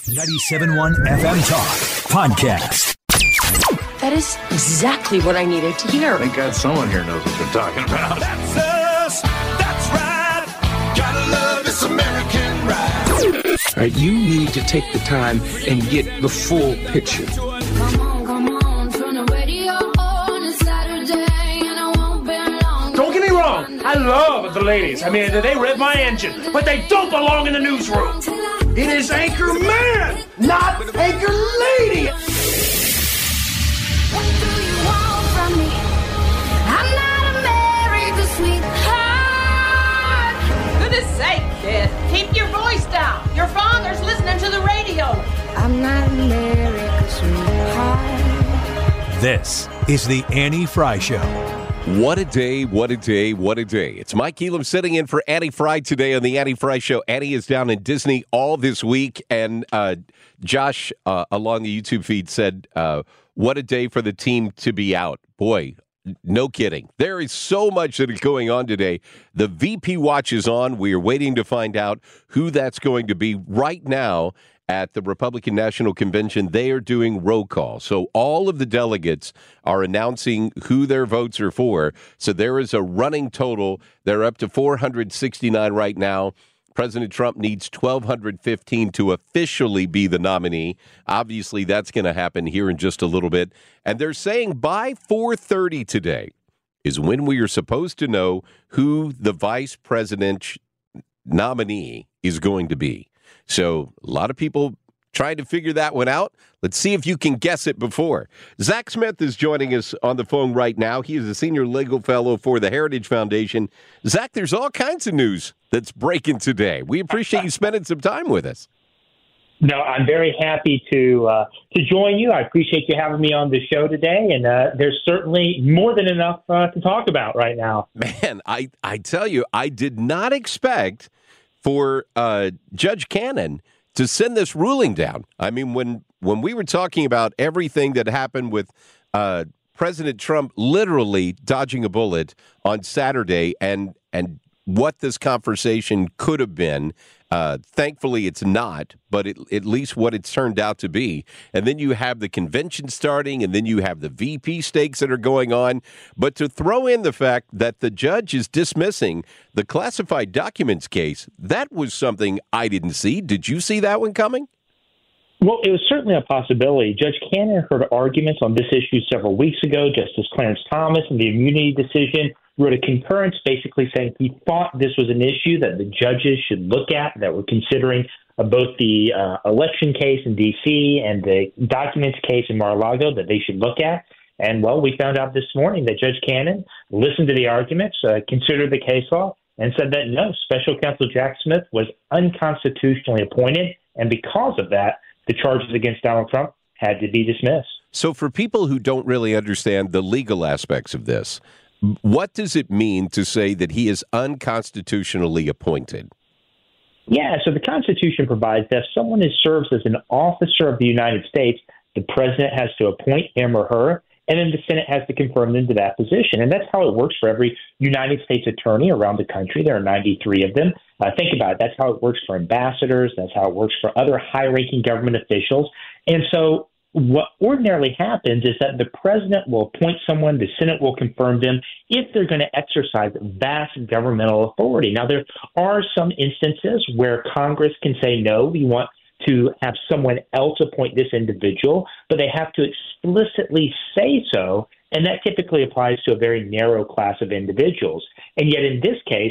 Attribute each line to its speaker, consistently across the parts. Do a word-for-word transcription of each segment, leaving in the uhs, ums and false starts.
Speaker 1: ninety-seven point one F M Talk Podcast.
Speaker 2: That is exactly what I needed to hear.
Speaker 3: Thank God someone here knows what they're talking about.
Speaker 4: That's us. That's right. Gotta love this American ride.
Speaker 5: All right, you need to take the time and get the full picture.
Speaker 6: Come on, come on, turn the radio on. It's Saturday and I won't be long.
Speaker 7: Don't get me wrong. I love the ladies. I mean, they rev my engine, but they don't belong in the newsroom. It is Anchor Man, not Anchor Lady.
Speaker 6: What do you want from me? I'm not America's sweetheart.
Speaker 8: Goodness sake, kid. Keep your voice down. Your father's listening to the radio.
Speaker 6: I'm not America's sweetheart.
Speaker 1: This is the Annie Fry Show.
Speaker 9: What a day, what a day, what a day. It's Mike Elam sitting in for Annie Fry today on the Annie Fry Show. Annie is down in Disney all this week, and uh, Josh, uh, along the YouTube feed, said, uh, what a day for the team to be out. Boy, no kidding. There is so much that is going on today. The V P watch is on. We are waiting to find out who that's going to be right now. At the Republican National Convention, they are doing roll call. So all of the delegates are announcing who their votes are for. So there is a running total. They're up to four hundred sixty-nine right now. President Trump needs one thousand two hundred fifteen to officially be the nominee. Obviously, that's going to happen here in just a little bit. And they're saying by four thirty today is when we are supposed to know who the vice president nominee is going to be. So a lot of people trying to figure that one out. Let's see if you can guess it before. Zach Smith is joining us on the phone right now. He is a senior legal fellow for the Heritage Foundation. Zach, there's all kinds of news that's breaking today. We appreciate you spending some time with us.
Speaker 10: No, I'm very happy to uh, to join you. I appreciate you having me on the show today, and uh, there's certainly more than enough uh, to talk about right now.
Speaker 9: Man, I, I tell you, I did not expect for uh, Judge Cannon to send this ruling down. I mean, when when we were talking about everything that happened with uh, President Trump literally dodging a bullet on Saturday and and what this conversation could have been, uh, thankfully it's not, but it, at least what it's turned out to be. And then you have the convention starting, and then you have the V P stakes that are going on. But to throw in the fact that the judge is dismissing the classified documents case, that was something I didn't see. Did you see that one coming?
Speaker 10: Well, it was certainly a possibility. Judge Cannon heard arguments on this issue several weeks ago. Justice Clarence Thomas in the immunity decision wrote a concurrence basically saying he thought this was an issue that the judges should look at, that were considering uh, both the uh, election case in D C and the documents case in Mar-a-Lago that they should look at. And, well, we found out this morning that Judge Cannon listened to the arguments, uh, considered the case law, and said that, no, Special Counsel Jack Smith was unconstitutionally appointed, and because of that, the charges against Donald Trump had to be dismissed.
Speaker 9: So for people who don't really understand the legal aspects of this, what does it mean to say that he is unconstitutionally appointed?
Speaker 10: Yeah, so the Constitution provides that if someone is, serves as an officer of the United States, the president has to appoint him or her, and then the Senate has to confirm them to that position. And that's how it works for every United States attorney around the country. There are ninety-three of them. Uh, think about it. That's how it works for ambassadors. That's how it works for other high-ranking government officials. And so what ordinarily happens is that the president will appoint someone, the Senate will confirm them if they're going to exercise vast governmental authority. Now, there are some instances where Congress can say, no, we want to have someone else appoint this individual, but they have to explicitly say so, and that typically applies to a very narrow class of individuals. And yet in this case,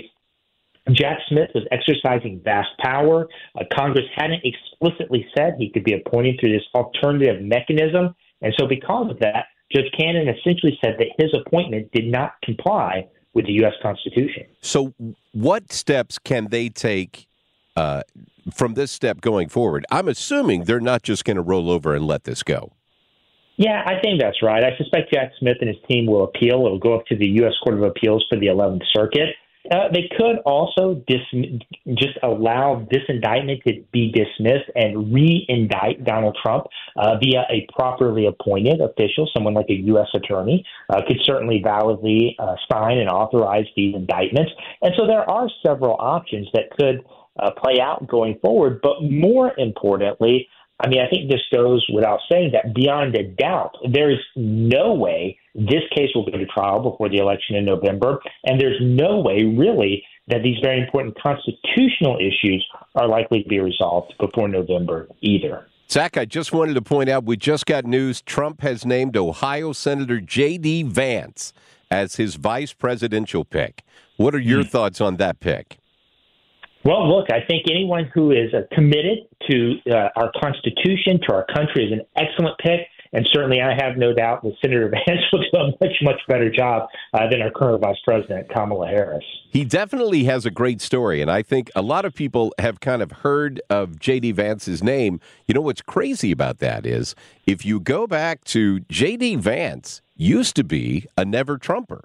Speaker 10: Jack Smith was exercising vast power. Uh, Congress hadn't explicitly said he could be appointed through this alternative mechanism. And so because of that, Judge Cannon essentially said that his appointment did not comply with the U S Constitution.
Speaker 9: So what steps can they take uh, from this step going forward? I'm assuming they're not just going to roll over and let this go.
Speaker 10: Yeah, I think that's right. I suspect Jack Smith and his team will appeal. It will go up to the U S Court of Appeals for the eleventh Circuit. Uh, they could also dis- just allow this indictment to be dismissed and re-indict Donald Trump uh, via a properly appointed official, someone like a U S attorney, uh, could certainly validly uh, sign and authorize these indictments. And so there are several options that could uh, play out going forward. But more importantly, I mean, I think this goes without saying that beyond a doubt, there is no way this case will go to trial before the election in November, and there's no way, really, that these very important constitutional issues are likely to be resolved before November either.
Speaker 9: Zach, I just wanted to point out, we just got news. Trump has named Ohio Senator J D. Vance as his vice presidential pick. What are your mm. thoughts on that pick?
Speaker 10: Well, look, I think anyone who is uh, committed to uh, our Constitution, to our country, is an excellent pick. And certainly I have no doubt that Senator Vance will do a much, much better job uh, than our current Vice President, Kamala Harris.
Speaker 9: He definitely has a great story, and I think a lot of people have kind of heard of J D. Vance's name. You know what's crazy about that is if you go back to J D. Vance used to be a never-Trumper.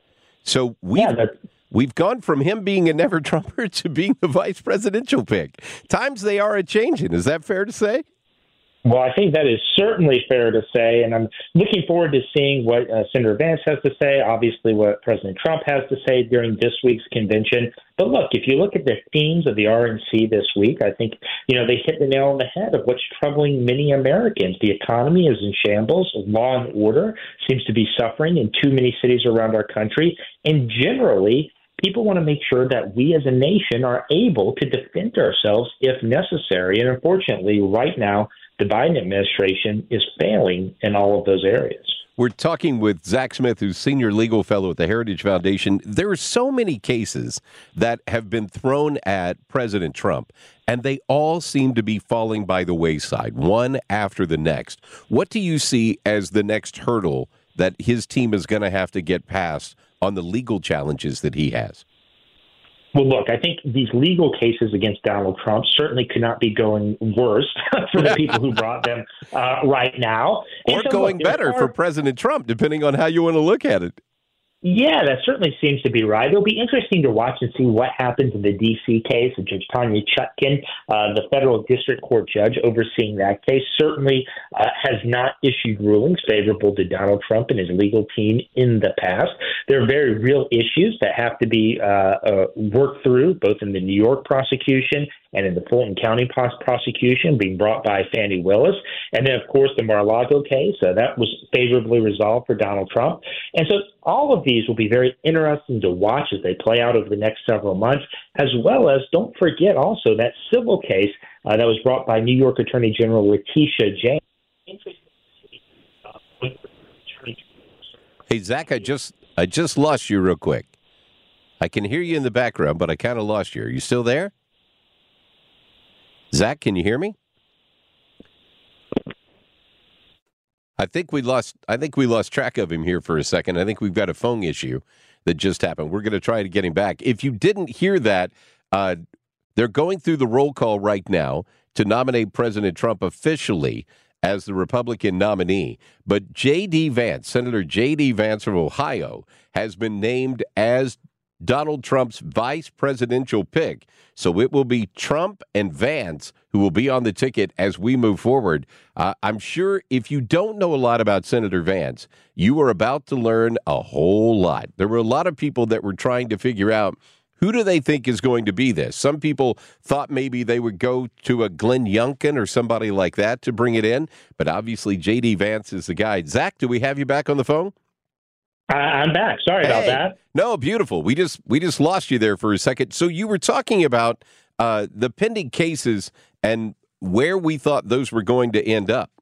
Speaker 9: So we've,
Speaker 10: yeah,
Speaker 9: we've gone from him being a never-Trumper to being the vice presidential pick. Times they are a-changing. Is that fair to say?
Speaker 10: Well, I think that is certainly fair to say, and I'm looking forward to seeing what uh, Senator Vance has to say, obviously what President Trump has to say during this week's convention. But look, if you look at the themes of the R N C this week, I think, you know, they hit the nail on the head of what's troubling many Americans. The economy is in shambles. Law and order seems to be suffering in too many cities around our country. And generally, people want to make sure that we as a nation are able to defend ourselves if necessary. And unfortunately, right now, the Biden administration is failing in all of those areas.
Speaker 9: We're talking with Zach Smith, who's senior legal fellow at the Heritage Foundation. There are so many cases that have been thrown at President Trump, and they all seem to be falling by the wayside, one after the next. What do you see as the next hurdle that his team is going to have to get past on the legal challenges that he has?
Speaker 10: Well, look, I think these legal cases against Donald Trump certainly could not be going worse for the people who brought them uh, right now.
Speaker 9: Or
Speaker 10: and so,
Speaker 9: going
Speaker 10: look,
Speaker 9: better
Speaker 10: are,
Speaker 9: for President Trump, depending on how you want to look at it.
Speaker 10: Yeah, that certainly seems to be right. It'll be interesting to watch and see what happens in the D C case of Judge Tanya Chutkan, uh, the federal district court judge overseeing that case, certainly uh, has not issued rulings favorable to Donald Trump and his legal team in the past. There are very real issues that have to be uh, uh, worked through, both in the New York prosecution and in the Fulton County prosecution being brought by Fani Willis. And then, of course, the Mar-a-Lago case, uh, that was favorably resolved for Donald Trump. And so all of these will be very interesting to watch as they play out over the next several months, as well as, don't forget also, that civil case uh, that was brought by New York Attorney General Letitia James.
Speaker 9: Hey, Zach, I just, I just lost you real quick. I can hear you in the background, but I kind of lost you. Are you still there? Zach, can you hear me? I think we lost I think we lost track of him here for a second. I think we've got a phone issue that just happened. We're going to try to get him back. If you didn't hear that, uh, they're going through the roll call right now to nominate President Trump officially as the Republican nominee. But J D. Vance, Senator J D. Vance of Ohio, has been named as Donald Trump's vice presidential pick. So it will be Trump and Vance who will be on the ticket as we move forward. Uh, I'm sure if you don't know a lot about Senator Vance, you are about to learn a whole lot. There were a lot of people that were trying to figure out who do they think is going to be this. Some people thought maybe they would go to a Glenn Youngkin or somebody like that to bring it in. But obviously J D. Vance is the guy. Zach, do we have you back on the phone?
Speaker 10: I'm back. Sorry
Speaker 9: hey.
Speaker 10: about that.
Speaker 9: No, beautiful. We just we just lost you there for a second. So you were talking about uh, the pending cases and where we thought those were going to end up.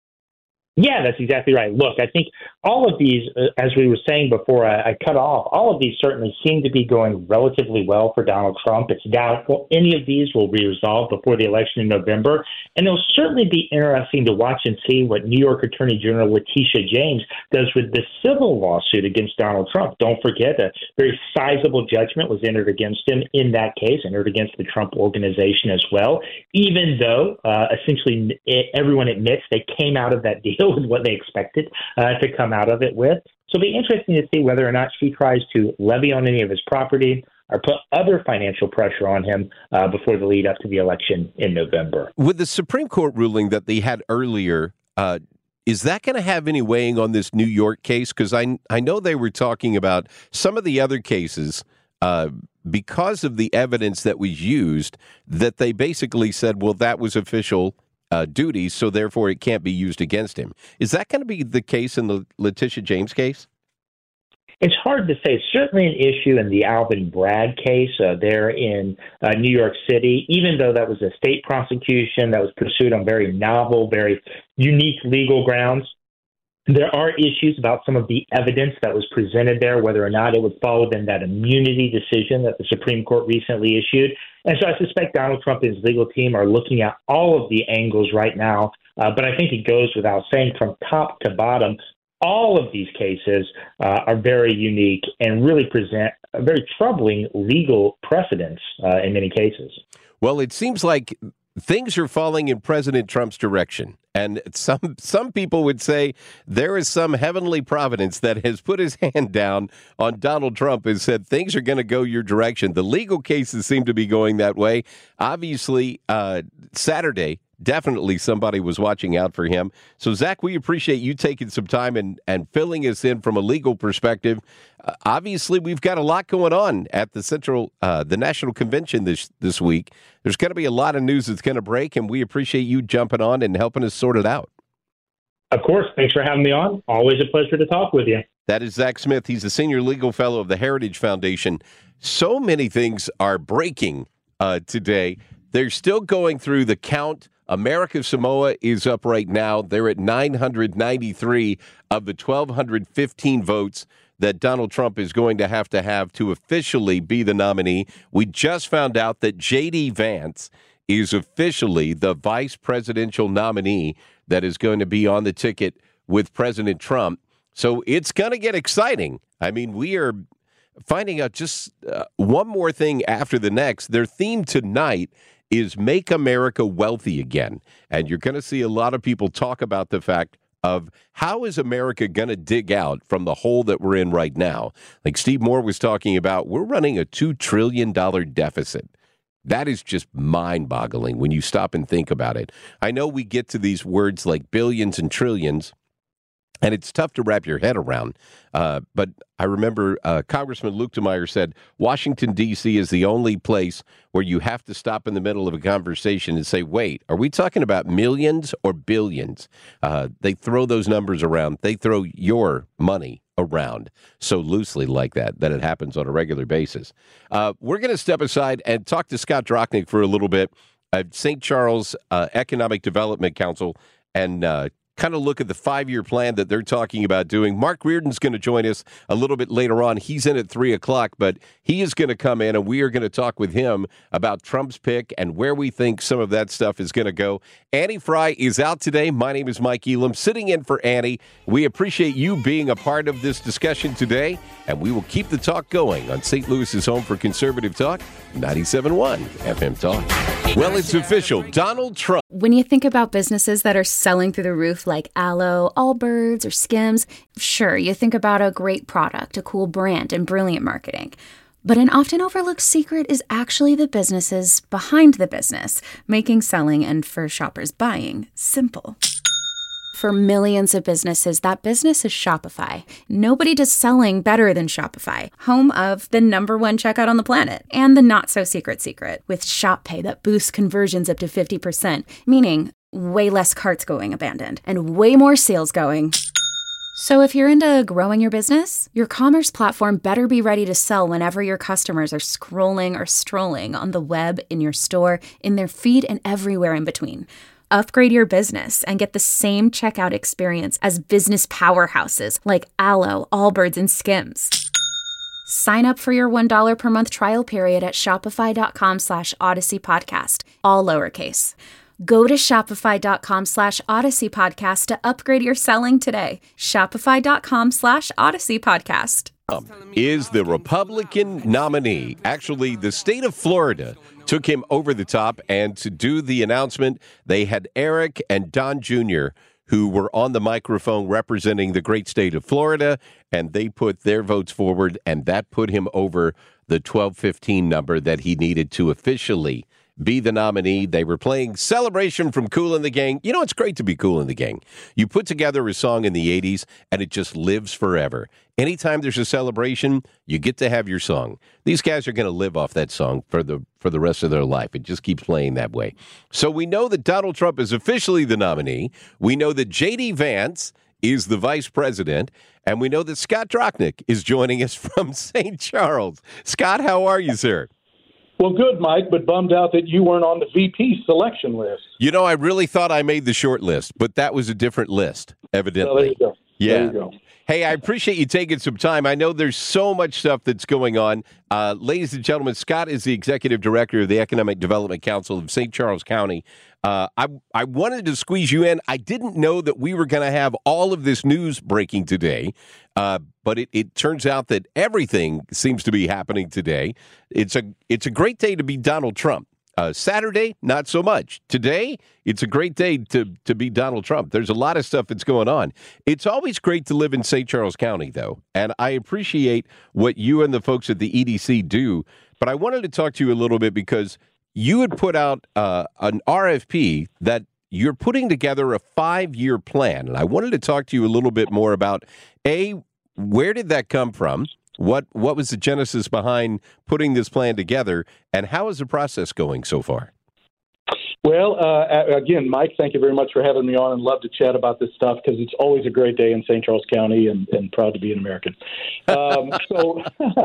Speaker 10: Yeah, that's exactly right. Look, I think all of these, uh, as we were saying before I, I cut off, all of these certainly seem to be going relatively well for Donald Trump. It's doubtful any of these will be resolved before the election in November. And it'll certainly be interesting to watch and see what New York Attorney General Letitia James does with the civil lawsuit against Donald Trump. Don't forget, a very sizable judgment was entered against him in that case, entered against the Trump Organization as well, even though uh, essentially everyone admits they came out of that deal with what they expected uh, to come out of it with. So it'll be interesting to see whether or not she tries to levy on any of his property or put other financial pressure on him uh, before the lead up to the election in November.
Speaker 9: With the Supreme Court ruling that they had earlier, uh, is that going to have any weighing on this New York case? Because I, I know they were talking about some of the other cases uh, because of the evidence that was used, that they basically said, well, that was official uh, duties, so therefore it can't be used against him. Is that going to be the case in the Letitia James case?
Speaker 10: It's hard to say. It's certainly an issue in the Alvin Bragg case uh, there in uh, New York City, even though that was a state prosecution that was pursued on very novel, very unique legal grounds. There are issues about some of the evidence that was presented there, whether or not it would fall within that immunity decision that the Supreme Court recently issued. And so I suspect Donald Trump and his legal team are looking at all of the angles right now. Uh, but I think it goes without saying, from top to bottom, all of these cases uh, are very unique and really present a very troubling legal precedents uh, in many cases.
Speaker 9: Well, it seems like things are falling in President Trump's direction. And some some people would say there is some heavenly providence that has put his hand down on Donald Trump and said things are going to go your direction. The legal cases seem to be going that way. Obviously, uh, Saturday, definitely somebody was watching out for him. So, Zach, we appreciate you taking some time and, and filling us in from a legal perspective. Uh, obviously, we've got a lot going on at the Central, uh, the National Convention this this week. There's going to be a lot of news that's going to break, and we appreciate you jumping on and helping us sort it out.
Speaker 10: Of course. Thanks for having me on. Always a pleasure to talk with you.
Speaker 9: That is Zach Smith. He's a senior legal fellow of the Heritage Foundation. So many things are breaking uh, today. They're still going through the count. America Samoa is up right now. They're at nine hundred ninety-three of the one thousand two hundred fifteen votes that Donald Trump is going to have to have to officially be the nominee. We just found out that J D. Vance is officially the vice presidential nominee that is going to be on the ticket with President Trump. So it's going to get exciting. I mean, we are finding out just uh, one more thing after the next. Their theme tonight is Make America Wealthy Again. And you're going to see a lot of people talk about the fact of how is America going to dig out from the hole that we're in right now. Like Steve Moore was talking about, we're running a two trillion dollars deficit. That is just mind-boggling when you stop and think about it. I know we get to these words like billions and trillions, and it's tough to wrap your head around. Uh, but I remember uh, Congressman Luke DeMeyer said Washington, D C is the only place where you have to stop in the middle of a conversation and say, wait, are we talking about millions or billions? Uh, they throw those numbers around. They throw your money around so loosely like that, that it happens on a regular basis. Uh, we're going to step aside and talk to Scott Drochnik for a little bit at Saint Charles uh, Economic Development Council and uh kind of look at the five-year plan that they're talking about doing. Mark Reardon's going to join us a little bit later on. He's in at three o'clock, but he is going to come in, and we are going to talk with him about Trump's pick and where we think some of that stuff is going to go. Annie Frey is out today. My name is Mike Elam, sitting in for Annie. We appreciate you being a part of this discussion today, and we will keep the talk going on Saint Louis's home for conservative talk, ninety-seven point one F M Talk. Well, it's official. Donald Trump.
Speaker 11: When you think about businesses that are selling through the roof like Aloe, Allbirds, or Skims, sure, you think about a great product, a cool brand, and brilliant marketing. But an often overlooked secret is actually the businesses behind the business, making selling and, for shoppers, buying simple. For millions of businesses, that business is Shopify. Nobody does selling better than Shopify, home of the number one checkout on the planet, and the not-so-secret secret, with Shop Pay that boosts conversions up to fifty percent, meaning way less carts going abandoned, and way more sales going. So if you're into growing your business, your commerce platform better be ready to sell whenever your customers are scrolling or strolling on the web, in your store, in their feed, and everywhere in between. Upgrade your business and get the same checkout experience as business powerhouses like Aloe, Allbirds, and Skims. Sign up for your one dollar per month trial period at shopify.com slash Odyssey Podcast, all lowercase. Go to shopify.com slash Odyssey Podcast to upgrade your selling today. Shopify.com slash Odyssey Podcast.
Speaker 9: Is the Republican nominee. Actually, the state of Florida took him over the top, and to do the announcement, they had Eric and Don Junior, who were on the microphone representing the great state of Florida, and they put their votes forward, and that put him over the twelve fifteen number that he needed to officially be the nominee. They were playing Celebration from Kool and the Gang. You know, it's great to be Kool and the Gang. You put together a song in the eighties, and it just lives forever. Anytime there's a celebration, you get to have your song. These guys are going to live off that song for the for the rest of their life. It just keeps playing that way. So we know that Donald Trump is officially the nominee. We know that J D. Vance is the vice president, and we know that Scott Drochnik is joining us from Saint Charles. Scott, how are you, sir?
Speaker 12: Well, good, Mike, but bummed out that you weren't on the V P selection list.
Speaker 9: You know, I really thought I made the short list, but that was a different list, evidently.
Speaker 12: Well, there you go.
Speaker 9: Yeah.
Speaker 12: There you go.
Speaker 9: Hey, I appreciate you taking some time. I know there's so much stuff that's going on. Uh, ladies and gentlemen, Scott is the executive director of the Economic Development Council of Saint Charles County. Uh, I, I wanted to squeeze you in. I didn't know that we were going to have all of this news breaking today, uh, but it, it turns out that everything seems to be happening today. It's a it's a great day to be Donald Trump. Uh, Saturday, not so much. Today, it's a great day to, to be Donald Trump. There's a lot of stuff that's going on. It's always great to live in Saint Charles County, though, and I appreciate what you and the folks at the E D C do, but I wanted to talk to you a little bit because you had put out uh, an R F P that you're putting together a five-year plan, and I wanted to talk to you a little bit more about, A, where did that come from? What what was the genesis behind putting this plan together, and how is the process going so far?
Speaker 12: Well, uh, again, Mike, thank you very much for having me on, and love to chat about this stuff because it's always a great day in Saint Charles County, and, and proud to be an American. Um, so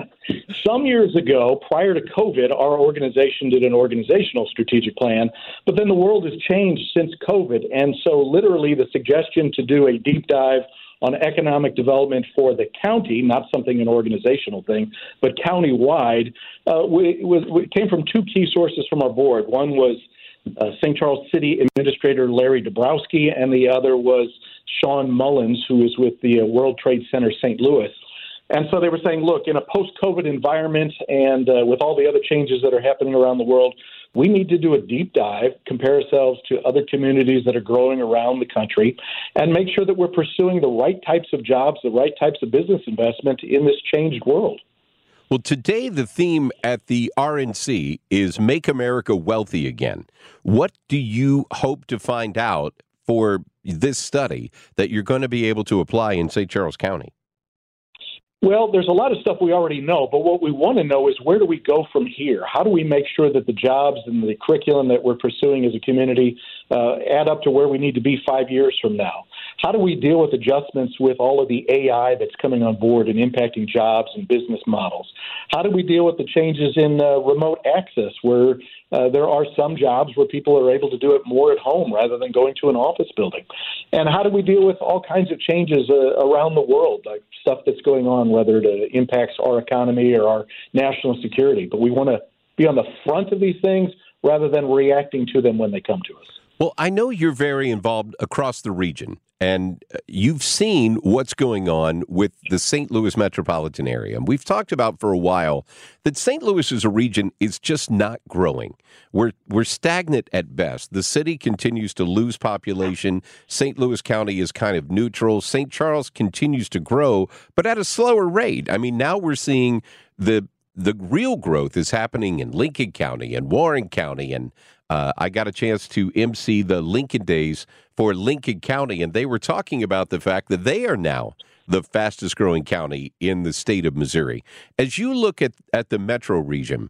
Speaker 12: some years ago, prior to COVID, our organization did an organizational strategic plan, but then the world has changed since COVID, and so literally the suggestion to do a deep dive on economic development for the county, not something an organizational thing, but county-wide, uh, we, was, we came from two key sources from our board. One was uh, Saint Charles City Administrator Larry Dabrowski, and the other was Sean Mullins, who is with the uh, World Trade Center Saint Louis. And so they were saying, look, in a post-COVID environment and uh, with all the other changes that are happening around the world, we need to do a deep dive, compare ourselves to other communities that are growing around the country, and make sure that we're pursuing the right types of jobs, the right types of business investment in this changed world.
Speaker 9: Well, today the theme at the R N C is Make America Wealthy Again. What do you hope to find out for this study that you're going to be able to apply in Saint Charles County?
Speaker 12: Well, there's a lot of stuff we already know, but what we want to know is where do we go from here? How do we make sure that the jobs and the curriculum that we're pursuing as a community uh, add up to where we need to be five years from now? How do we deal with adjustments with all of the A I that's coming on board and impacting jobs and business models? How do we deal with the changes in uh, remote access where uh, there are some jobs where people are able to do it more at home rather than going to an office building? And how do we deal with all kinds of changes uh, around the world, like stuff that's going on, whether it impacts our economy or our national security? But we want to be on the front of these things rather than reacting to them when they come to us.
Speaker 9: Well, I know you're very involved across the region, and you've seen what's going on with the Saint Louis metropolitan area. And we've talked about for a while that Saint Louis as a region is just not growing. We're we're stagnant at best. The city continues to lose population. Saint Louis County is kind of neutral. Saint Charles continues to grow, but at a slower rate. I mean, now we're seeing the the real growth is happening in Lincoln County and Warren County, and Uh, I got a chance to emcee the Lincoln Days for Lincoln County, and they were talking about the fact that they are now the fastest growing county in the state of Missouri. As you look at, at the metro region,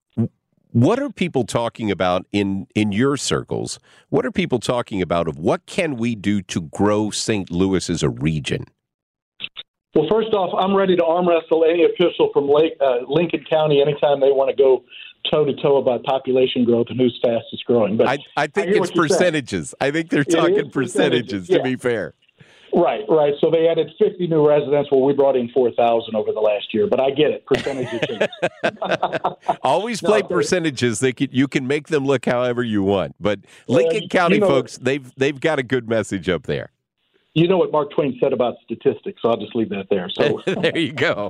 Speaker 9: what are people talking about in, in your circles? What are people talking about of what can we do to grow Saint Louis as a region?
Speaker 12: Well, first off, I'm ready to arm wrestle any official from Lake, uh, Lincoln County anytime they want to go toe-to-toe about population growth and who's fastest growing. But
Speaker 9: I, I think
Speaker 12: I
Speaker 9: it's percentages. I think they're talking percentages, percentages yeah. to be fair.
Speaker 12: Right, right. So they added fifty new residents. Well, we brought in four thousand over the last year, but I get it. Percentages.
Speaker 9: Always play no, percentages. They can, you can make them look however you want. But Lincoln uh, County you know, folks, they've they've got a good message up there.
Speaker 12: You know what Mark Twain said about statistics, so I'll just leave that there. So
Speaker 9: there you go.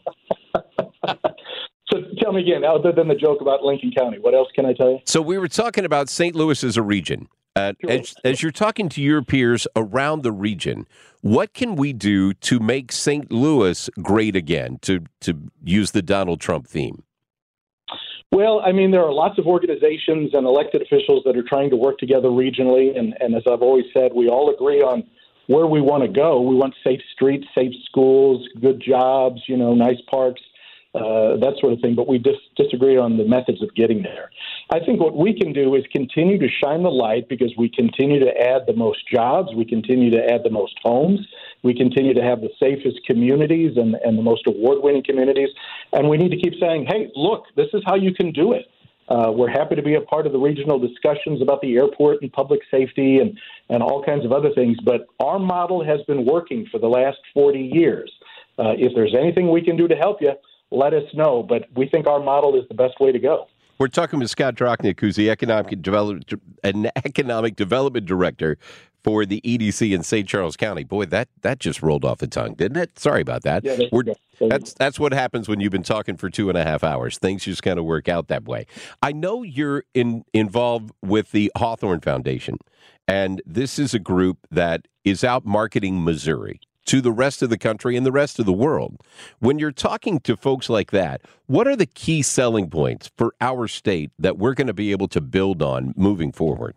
Speaker 12: So tell me again, other than the joke about Lincoln County, what else can I tell you?
Speaker 9: So we were talking about Saint Louis as a region. Uh, sure. as, as you're talking to your peers around the region, what can we do to make Saint Louis great again, to, to use the Donald Trump theme?
Speaker 12: Well, I mean, there are lots of organizations and elected officials that are trying to work together regionally. And, and as I've always said, we all agree on where we want to go. We want safe streets, safe schools, good jobs, you know, nice parks, uh, that sort of thing. But we dis- disagree on the methods of getting there. I think what we can do is continue to shine the light because we continue to add the most jobs. We continue to add the most homes. We continue to have the safest communities and, and the most award-winning communities. And we need to keep saying, hey, look, this is how you can do it. Uh, we're happy to be a part of the regional discussions about the airport and public safety and, and all kinds of other things. But our model has been working for the last forty years. Uh, if there's anything we can do to help you, let us know. But we think our model is the best way to go.
Speaker 9: We're talking with Scott Drochnik, who's the economic development, an economic development director for the E D C in Saint Charles County. Boy, that, that just rolled off the tongue, didn't it? Sorry about that.
Speaker 12: Yeah,
Speaker 9: We're, that's that's what happens when you've been talking for two and a half hours. Things just kind of work out that way. I know you're in, involved with the Hawthorne Foundation, and this is a group that is out marketing Missouri to the rest of the country and the rest of the world. When you're talking to folks like that, what are the key selling points for our state that we're going to be able to build on moving forward?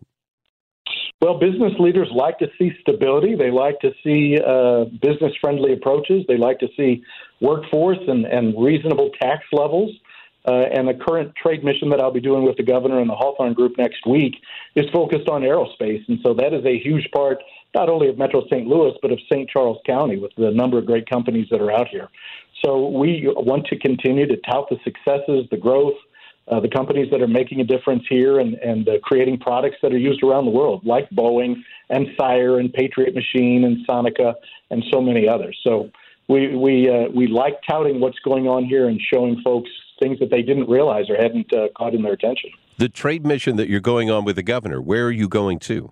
Speaker 12: Well, business leaders like to see stability. They like to see uh, business-friendly approaches. They like to see workforce and, and reasonable tax levels. Uh, and the current trade mission that I'll be doing with the governor and the Hawthorne Group next week is focused on aerospace. And so that is a huge part, not only of Metro Saint Louis, but of Saint Charles County with the number of great companies that are out here. So we want to continue to tout the successes, the growth, uh, the companies that are making a difference here and, and uh, creating products that are used around the world, like Boeing and Sire and Patriot Machine and Sonica and so many others. So we we uh, we like touting what's going on here and showing folks things that they didn't realize or hadn't uh, caught in their attention.
Speaker 9: The trade mission that you're going on with the governor, where are you going to?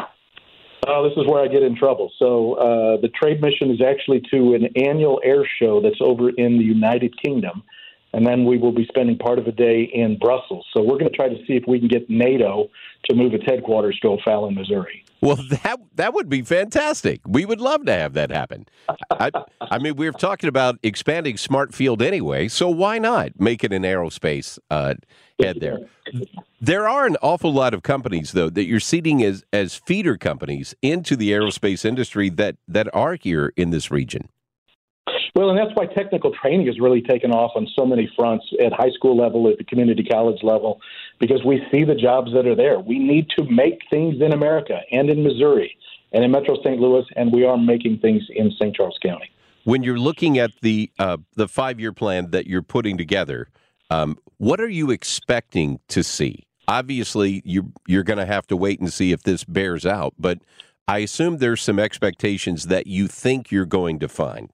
Speaker 12: Uh, this is where I get in trouble. So uh, the trade mission is actually to an annual air show that's over in the United Kingdom, and then we will be spending part of a day in Brussels. So we're going to try to see if we can get NATO to move its headquarters to O'Fallon, Missouri.
Speaker 9: Well, that that would be fantastic. We would love to have that happen. I, I mean, we're talking about expanding Smart Field anyway, so why not make it an aerospace uh, head there? There are an awful lot of companies, though, that you're seeding as, as feeder companies into the aerospace industry that, that are here in this region.
Speaker 12: Well, and that's why technical training has really taken off on so many fronts at high school level, at the community college level, because we see the jobs that are there. We need to make things in America and in Missouri and in Metro Saint Louis, and we are making things in Saint Charles County.
Speaker 9: When you're looking at the uh, the five-year plan that you're putting together, um, what are you expecting to see? Obviously, you, you're going to have to wait and see if this bears out, but I assume there's some expectations that you think you're going to find.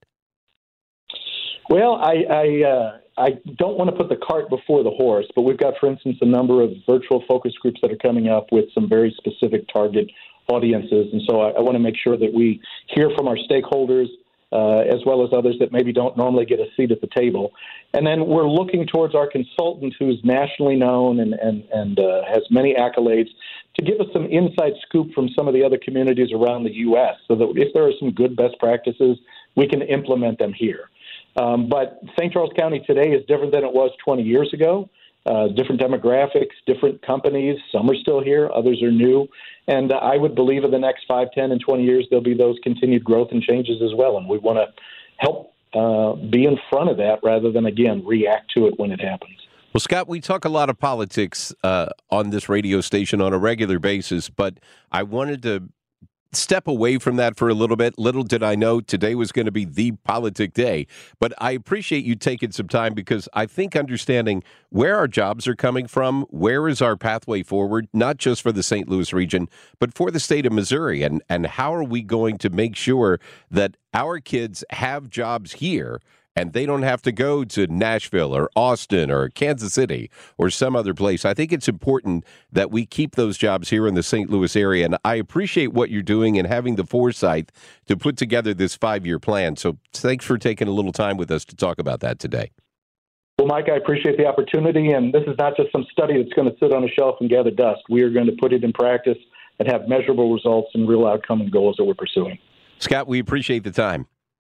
Speaker 12: Well, I I, uh, I don't want to put the cart before the horse, but we've got, for instance, a number of virtual focus groups that are coming up with some very specific target audiences. And so I, I want to make sure that we hear from our stakeholders uh, as well as others that maybe don't normally get a seat at the table. And then we're looking towards our consultant who's nationally known and, and, and uh, has many accolades to give us some inside scoop from some of the other communities around the U S so that if there are some good best practices, we can implement them here. Um, but Saint Charles County today is different than it was twenty years ago. Uh, different demographics, different companies. Some are still here, others are new. And uh, I would believe in the next five, ten, and twenty years, there'll be those continued growth and changes as well. And we want to help uh, be in front of that rather than, again, react to it when it happens.
Speaker 9: Well, Scott, we talk a lot of politics uh, on this radio station on a regular basis, but I wanted to step away from that for a little bit. Little did I know today was going to be the politic day, but I appreciate you taking some time because I think understanding where our jobs are coming from, where is our pathway forward, not just for the Saint Louis region, but for the state of Missouri, and, and how are we going to make sure that our kids have jobs here and they don't have to go to Nashville or Austin or Kansas City or some other place. I think it's important that we keep those jobs here in the Saint Louis area, and I appreciate what you're doing and having the foresight to put together this five-year plan. So thanks for taking a little time with us to talk about that today.
Speaker 12: Well, Mike, I appreciate the opportunity, and this is not just some study that's going to sit on a shelf and gather dust. We are going to put it in practice and have measurable results and real outcome and goals that we're pursuing.
Speaker 9: Scott, we appreciate the time.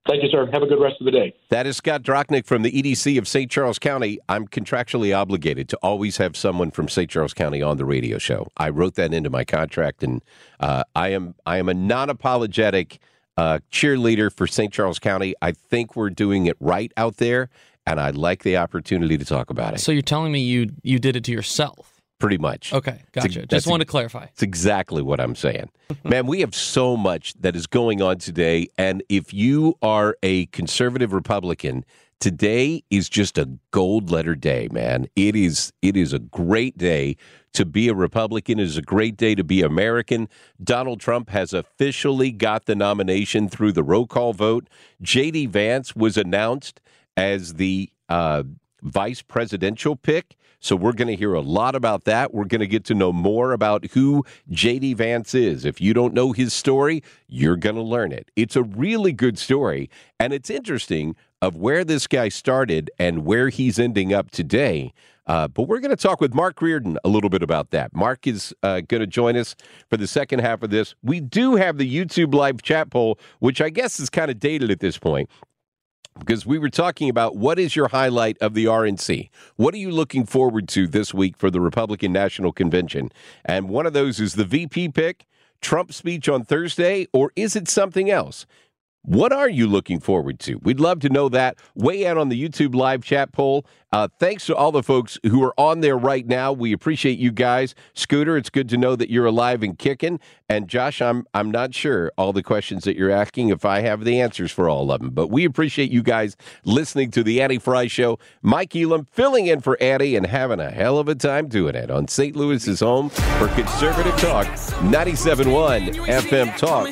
Speaker 12: Thank you, sir. Have a good rest of the day.
Speaker 9: That is Scott Drochnik from the E D C of Saint Charles County. I'm contractually obligated to always have someone from Saint Charles County on the radio show. I wrote that into my contract, and uh, I am I am a non-apologetic uh, cheerleader for Saint Charles County. I think we're doing it right out there, and I'd like the opportunity to talk about it.
Speaker 13: So you're telling me you you did it to yourself?
Speaker 9: Pretty much.
Speaker 13: Okay, gotcha.
Speaker 9: It's,
Speaker 13: Just wanted to clarify.
Speaker 9: It's exactly what I'm saying. Man, we have so much that is going on today, and if you are a conservative Republican, today is just a gold letter day, man. It is it is a great day to be a Republican. It is a great day to be American. Donald Trump has officially got the nomination through the roll call vote. J D. Vance was announced as the uh, vice presidential pick. So we're going to hear a lot about that. We're going to get to know more about who J D. Vance is. If you don't know his story, you're going to learn it. It's a really good story, and it's interesting of where this guy started and where he's ending up today. Uh, but we're going to talk with Mark Reardon a little bit about that. Mark is uh, going to join us for the second half of this. We do have the YouTube live chat poll, which I guess is kind of dated at this point, because we were talking about what is your highlight of the R N C? What are you looking forward to this week for the Republican National Convention? And one of those is the V P pick, Trump's speech on Thursday, or is it something else? What are you looking forward to? We'd love to know that. Weigh in on the YouTube live chat poll. Uh, thanks to all the folks who are on there right now. We appreciate you guys. Scooter, it's good to know that you're alive and kicking. And Josh, I'm I'm not sure all the questions that you're asking if I have the answers for all of them. But we appreciate you guys listening to the Annie Fry Show. Mike Elam filling in for Annie and having a hell of a time doing it on Saint Louis's home for Conservative Talk, ninety-seven point one F M Talk.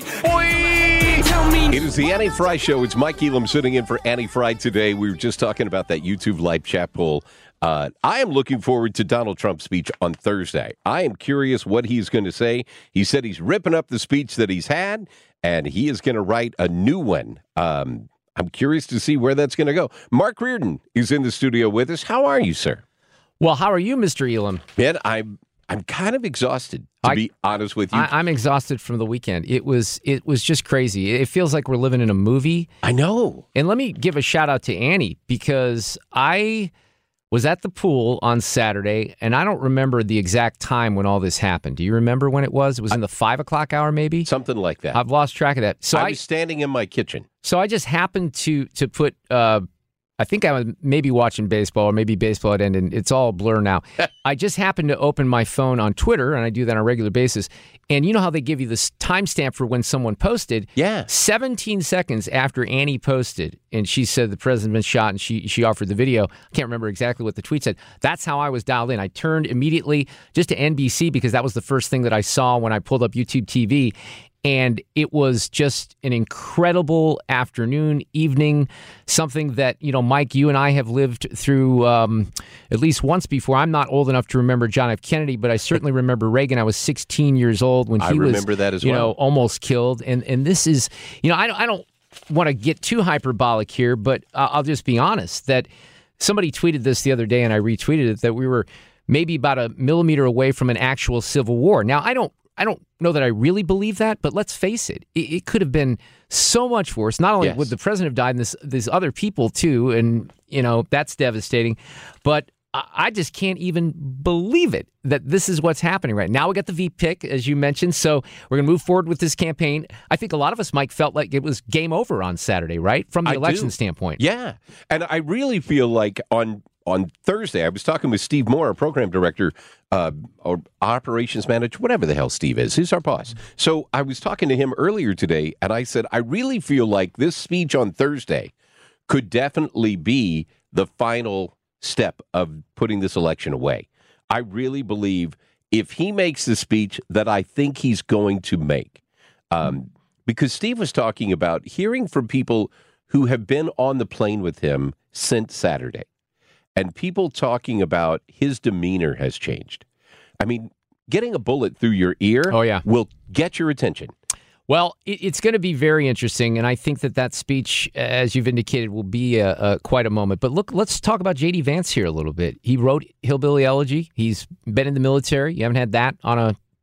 Speaker 9: It is the Annie Fry Show. It's Mike Elam sitting in for Annie Fry today. We were just talking about that YouTube live chat poll. Uh, I am looking forward to Donald Trump's speech on Thursday. I am curious what he's going to say. He said he's ripping up the speech that he's had, and he is going to write a new one. Um, I'm curious to see where that's going to go. Mark Reardon is in the studio with us. How are you, sir?
Speaker 14: Well, how are you, Mister Elam?
Speaker 9: Man, I'm I'm kind of exhausted, to I, be honest with you.
Speaker 14: I, I'm exhausted from the weekend. It was it was just crazy. It feels like we're living in a movie.
Speaker 9: I know.
Speaker 14: And let me give a shout out to Annie, because I was at the pool on Saturday, and I don't remember the exact time when all this happened. Do you remember when it was? It was in the five o'clock hour, maybe?
Speaker 9: Something like that.
Speaker 14: I've lost track of that. So
Speaker 9: I
Speaker 14: I
Speaker 9: was standing in my kitchen.
Speaker 14: So I just happened to to put, uh, I think I was maybe watching baseball, or maybe baseball had ended. It's all a blur now. I just happened to open my phone on Twitter, and I do that on a regular basis. And you know how they give you this timestamp for when someone posted?
Speaker 9: Yeah.
Speaker 14: seventeen seconds after Annie posted, and she said the president been shot, and she she offered the video. I can't remember exactly what the tweet said. That's how I was dialed in. I turned immediately just to N B C, because that was the first thing that I saw when I pulled up YouTube T V. And it was just an incredible afternoon, evening, something that, you know, Mike, you and I have lived through um, at least once before. I'm not old enough to remember John F. Kennedy, but I certainly remember Reagan. I was sixteen years old when he
Speaker 9: I remember
Speaker 14: was,
Speaker 9: that as
Speaker 14: you
Speaker 9: well.
Speaker 14: know, almost killed. And and this is, you know, I don't, I don't want to get too hyperbolic here, but uh, I'll just be honest that somebody tweeted this the other day, and I retweeted it, that we were maybe about a millimeter away from an actual civil war. Now, I don't I don't know that I really believe that, but let's face it, it, it could have been so much worse. Not only
Speaker 9: yes.
Speaker 14: would the president have died, and this, there's other people too, and, you know, that's devastating, but I, I just can't even believe it that this is what's happening right now. We got the V pick, as you mentioned, so we're going to move forward with this campaign. I think a lot of us, Mike, felt like it was game over on Saturday, right? From the
Speaker 9: I
Speaker 14: election
Speaker 9: do.
Speaker 14: standpoint.
Speaker 9: Yeah, and I really feel like on On Thursday, I was talking with Steve Moore, our program director, uh, or operations manager, whatever the hell Steve is. He's our boss. So I was talking to him earlier today, and I said, I really feel like this speech on Thursday could definitely be the final step of putting this election away. I really believe if he makes the speech that I think he's going to make, um, because Steve was talking about hearing from people who have been on the plane with him since Saturday. And people talking about his demeanor has changed. I mean, getting a bullet through your ear
Speaker 14: oh, yeah.
Speaker 9: will get your attention.
Speaker 14: Well, it's going to be very interesting, and I think that that speech, as you've indicated, will be a, a, quite a moment. But look, let's talk about J D. Vance here a little bit. He wrote Hillbilly Elegy. He's been in the military. You haven't had that on a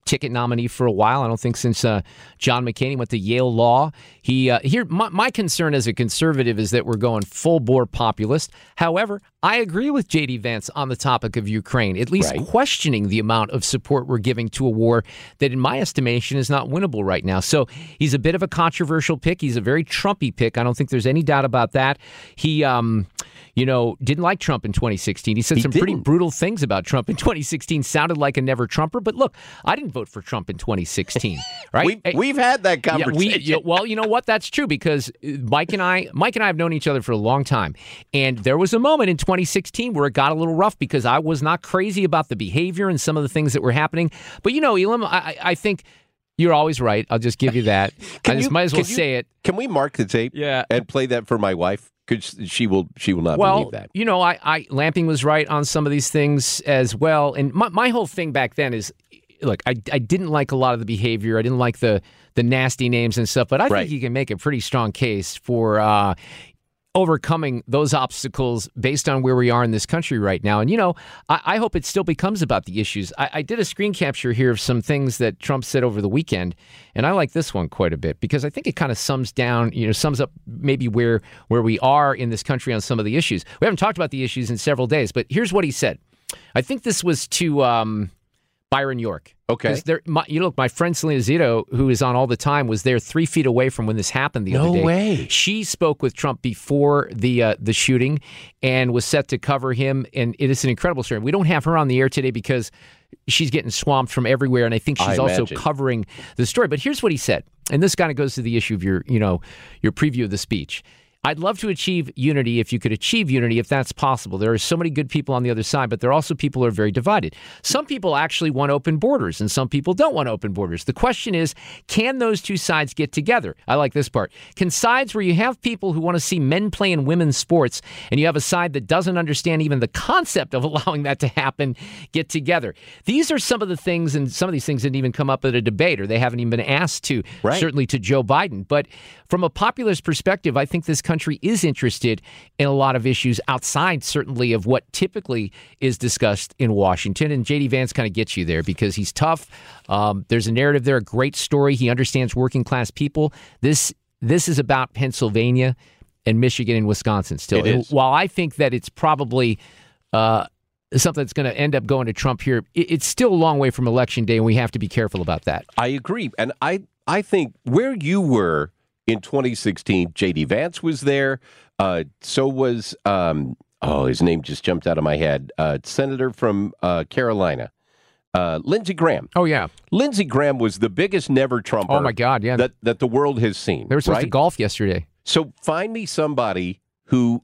Speaker 14: ticket nominee for a while. I don't think since uh, John McCain went to Yale Law. He uh, here my, my concern as a conservative is that we're going full bore populist. However, I agree with J D Vance on the topic of Ukraine, at least right. questioning the amount of support we're giving to a war that, in my estimation, is not winnable right now. So he's a bit of a controversial pick. He's a very Trumpy pick. I don't think there's any doubt about that. He, um, you know, didn't like Trump in twenty sixteen. He said he some didn't. pretty brutal things about Trump in twenty sixteen. Sounded like a never Trumper. But look, I didn't vote for Trump in twenty sixteen. Right?
Speaker 9: we've, we've had that conversation.
Speaker 14: Yeah, we, yeah, well, you know what? That's true because Mike and I, Mike and I have known each other for a long time, and there was a moment in twenty sixteen where it got a little rough because I was not crazy about the behavior and some of the things that were happening. But you know, Elam, I, I think. You're always right. I'll just give you that. I just you, might as well you, say it.
Speaker 9: Can we mark the tape?
Speaker 14: Yeah.
Speaker 9: And play that for my wife? Because she will. She will not
Speaker 14: well,
Speaker 9: believe that.
Speaker 14: You know, I, I Lamping was right on some of these things as well. And my, my whole thing back then is, look, I, I didn't like a lot of the behavior. I didn't like the the nasty names and stuff. But I right. think you can make a pretty strong case for uh, overcoming those obstacles based on where we are in this country right now. And, you know, I, I hope it still becomes about the issues. I, I did a screen capture here of some things that Trump said over the weekend, and I like this one quite a bit because I think it kind of sums down, you know, sums up maybe where where we are in this country on some of the issues. We haven't talked about the issues in several days, but here's what he said. I think this was to um, Byron York.
Speaker 9: Okay.
Speaker 14: There, my, you look, my friend Selena Zito, who is on all the time, was there three feet away from when this happened the
Speaker 9: no
Speaker 14: other day.
Speaker 9: No way.
Speaker 14: She spoke with Trump before the uh, the shooting and was set to cover him. And it is an incredible story. We don't have her on the air today because she's getting swamped from everywhere, and I think she's
Speaker 9: I
Speaker 14: also
Speaker 9: imagine.
Speaker 14: covering the story. But here's what he said, and this kind of goes to the issue of your, you know, your preview of the speech. I'd love to achieve unity if you could achieve unity, if that's possible. There are so many good people on the other side, but there are also people who are very divided. Some people actually want open borders, and some people don't want open borders. The question is, can those two sides get together? I like this part. Can sides where you have people who want to see men play in women's sports, and you have a side that doesn't understand even the concept of allowing that to happen, get together? These are some of the things, and some of these things didn't even come up at a debate, or they haven't even been asked to,
Speaker 9: right.
Speaker 14: certainly to Joe Biden. But from a populist perspective, I think this country is interested in a lot of issues outside, certainly, of what typically is discussed in Washington. And J D Vance kind of gets you there because he's tough. Um, there's a narrative there, a great story. He understands working class people. This this is about Pennsylvania and Michigan and Wisconsin still.
Speaker 9: It is.
Speaker 14: While I think that it's probably uh, something that's going to end up going to Trump here, it, it's still a long way from Election Day, and we have to be careful about that.
Speaker 9: I agree. And I, I think where you were in twenty sixteen, J D Vance was there. Uh, so was, um, oh, his name just jumped out of my head. Uh, Senator from uh, Carolina, uh, Lindsey Graham.
Speaker 14: Oh, yeah.
Speaker 9: Lindsey Graham was the biggest never Trumper.
Speaker 14: Oh, my God, yeah.
Speaker 9: That, that the world has seen.
Speaker 14: They were supposed
Speaker 9: right?
Speaker 14: to golf yesterday.
Speaker 9: So find me somebody who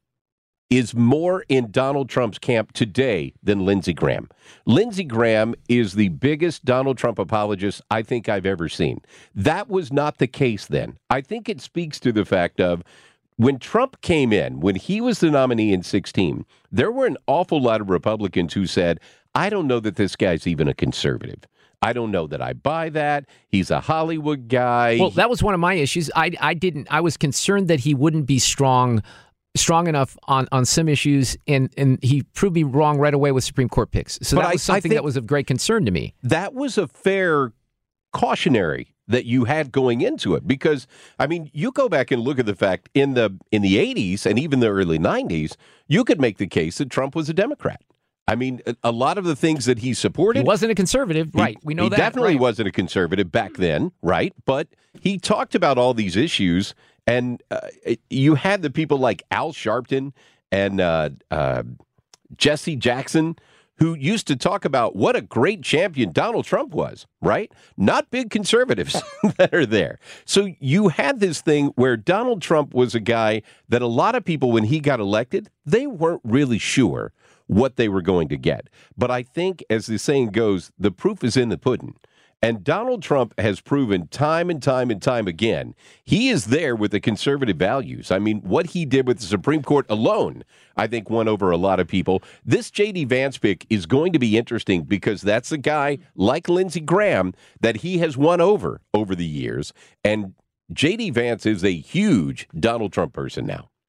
Speaker 9: is more in Donald Trump's camp today than Lindsey Graham. Lindsey Graham is the biggest Donald Trump apologist I think I've ever seen. That was not the case then. I think it speaks to the fact of when Trump came in, when he was the nominee in sixteen, there were an awful lot of Republicans who said, I don't know that this guy's even a conservative. I don't know that I buy that. He's a Hollywood guy.
Speaker 14: Well, that was one of my issues. I, I didn't. I was concerned that he wouldn't be strong strong enough on, on some issues, and, and he proved me wrong right away with Supreme Court picks. So but that was I, something I that was of great concern to me.
Speaker 9: That was a fair cautionary that you had going into it, because, I mean, you go back and look at the fact in the in the eighties and even the early nineties, you could make the case that Trump was a Democrat. I mean, a, a lot of the things that he supported...
Speaker 14: He wasn't a conservative,
Speaker 9: he,
Speaker 14: right. We know
Speaker 9: he
Speaker 14: that.
Speaker 9: He definitely
Speaker 14: right.
Speaker 9: wasn't a conservative back then, right? But he talked about all these issues. And uh, you had the people like Al Sharpton and uh, uh, Jesse Jackson, who used to talk about what a great champion Donald Trump was, right? Not big conservatives that are there. So you had this thing where Donald Trump was a guy that a lot of people, when he got elected, they weren't really sure what they were going to get. But I think, as the saying goes, the proof is in the pudding. And Donald Trump has proven time and time and time again, he is there with the conservative values. I mean, what he did with the Supreme Court alone, I think, won over a lot of people. This J D Vance pick is going to be interesting because that's a guy like Lindsey Graham that he has won over over the years. And J D Vance is a huge Donald Trump person now.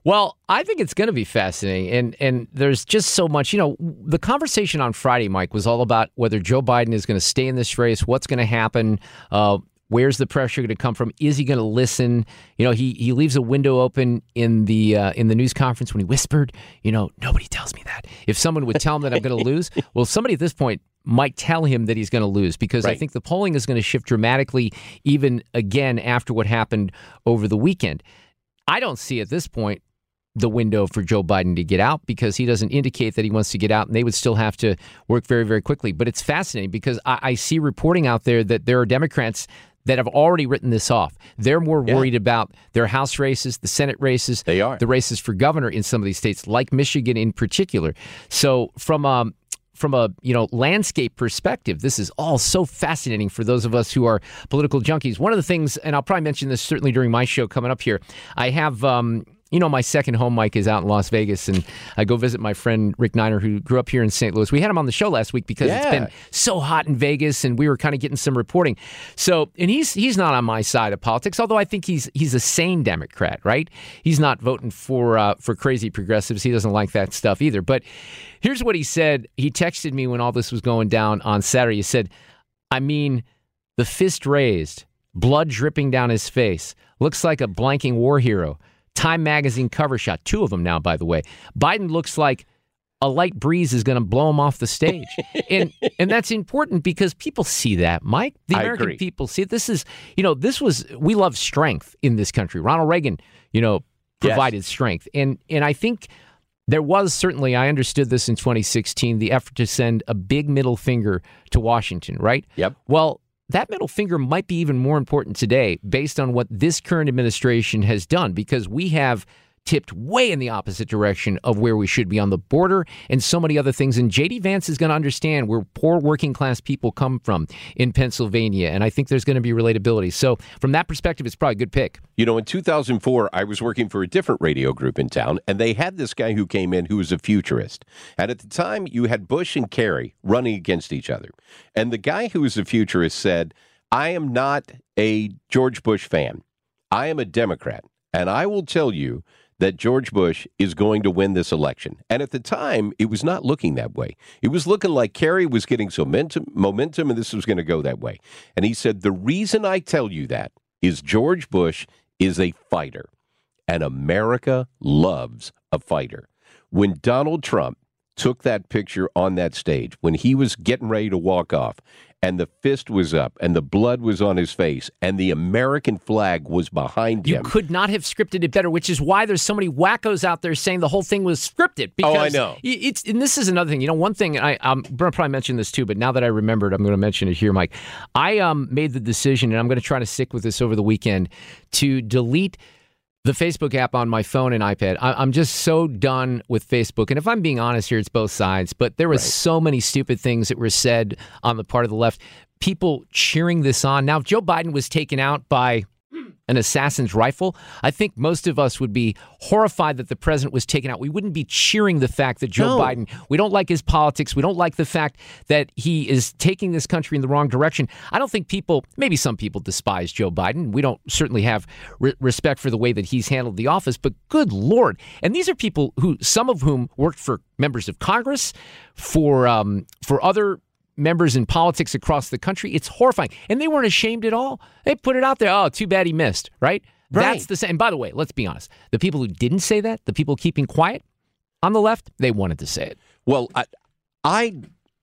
Speaker 14: Well, I think it's going to be fascinating, and and there's just so much. You know, the conversation on Friday, Mike, was all about whether Joe Biden is going to stay in this race, what's going to happen, uh, where's the pressure going to come from, is he going to listen? You know, he he leaves a window open in the uh, in the news conference when he whispered, you know, nobody tells me that. If someone would tell him that I'm going to lose, well, somebody at this point might tell him that he's going to lose, because right. I think the polling is going to shift dramatically even again after what happened over the weekend. I don't see at this point the window for Joe Biden to get out, because he doesn't indicate that he wants to get out, and they would still have to work very, very quickly. But it's fascinating because I, I see reporting out there that there are Democrats that have already written this off. They're more yeah. worried about their House races, the Senate races,
Speaker 9: they are.
Speaker 14: the races for governor in some of these states, like Michigan in particular. So from um, from a you know landscape perspective, this is all so fascinating for those of us who are political junkies. One of the things, and I'll probably mention this certainly during my show coming up here, I have um, you know, my second home, Mike, is out in Las Vegas, and I go visit my friend Rick Niner, who grew up here in Saint Louis. We had him on the show last week because yeah. it's been so hot in Vegas, and we were kind of getting some reporting. So, and he's he's not on my side of politics, although I think he's he's a sane Democrat, right? He's not voting for uh, for crazy progressives. He doesn't like that stuff either. But here's what he said. He texted me when all this was going down on Saturday. He said, I mean, the fist raised, blood dripping down his face, looks like a blanking war hero. Time magazine cover shot, two of them now, by the way. Biden looks like a light breeze is going to blow him off the stage. and and that's important because people see that, Mike. The American
Speaker 9: agree.
Speaker 14: people see it. This is, you know, this was, we love strength in this country. Ronald Reagan, you know, provided yes. strength. And and I think there was certainly, I understood this in twenty sixteen, the effort to send a big middle finger to Washington, right?
Speaker 9: Yep.
Speaker 14: Well, that middle finger might be even more important today based on what this current administration has done, because we have tipped way in the opposite direction of where we should be on the border and so many other things. And J D Vance is going to understand where poor working class people come from in Pennsylvania. And I think there's going to be relatability. So from that perspective, it's probably a good pick.
Speaker 9: You know, in two thousand four, I was working for a different radio group in town, and they had this guy who came in who was a futurist. And at the time, you had Bush and Kerry running against each other. And the guy who was a futurist said, I am not a George Bush fan. I am a Democrat. And I will tell you that George Bush is going to win this election. And at the time, it was not looking that way. It was looking like Kerry was getting some momentum, momentum, and this was going to go that way. And he said, the reason I tell you that is George Bush is a fighter, and America loves a fighter. When Donald Trump took that picture on that stage, when he was getting ready to walk off, and the fist was up, and the blood was on his face, and the American flag was behind
Speaker 14: you
Speaker 9: him.
Speaker 14: You could not have scripted it better, which is why there's so many wackos out there saying the whole thing was scripted. Because
Speaker 9: oh, I know.
Speaker 14: It's, and this is another thing. You know, one thing, I, I'm going to probably mention this too, but now that I remembered, I'm going to mention it here, Mike. I um, made the decision, and I'm going to try to stick with this over the weekend, to delete the Facebook app on my phone and iPad. I, I'm just so done with Facebook. And if I'm being honest here, it's both sides. But there was right. so many stupid things that were said on the part of the left. People cheering this on. Now, if Joe Biden was taken out by an assassin's rifle, I think most of us would be horrified that the president was taken out. We wouldn't be cheering the fact that Joe
Speaker 9: no.
Speaker 14: Biden, we don't like his politics. We don't like the fact that he is taking this country in the wrong direction. I don't think people, maybe some people despise Joe Biden. We don't certainly have re- respect for the way that he's handled the office, but good Lord. And these are people who, some of whom worked for members of Congress, for um, for other members in politics across the country. It's horrifying. And they weren't ashamed at all. They put it out there. Oh, too bad he missed, right?
Speaker 9: right.
Speaker 14: That's the same. And by the way, let's be honest. The people who didn't say that, the people keeping quiet on the left, they wanted to say it.
Speaker 9: Well, I, I,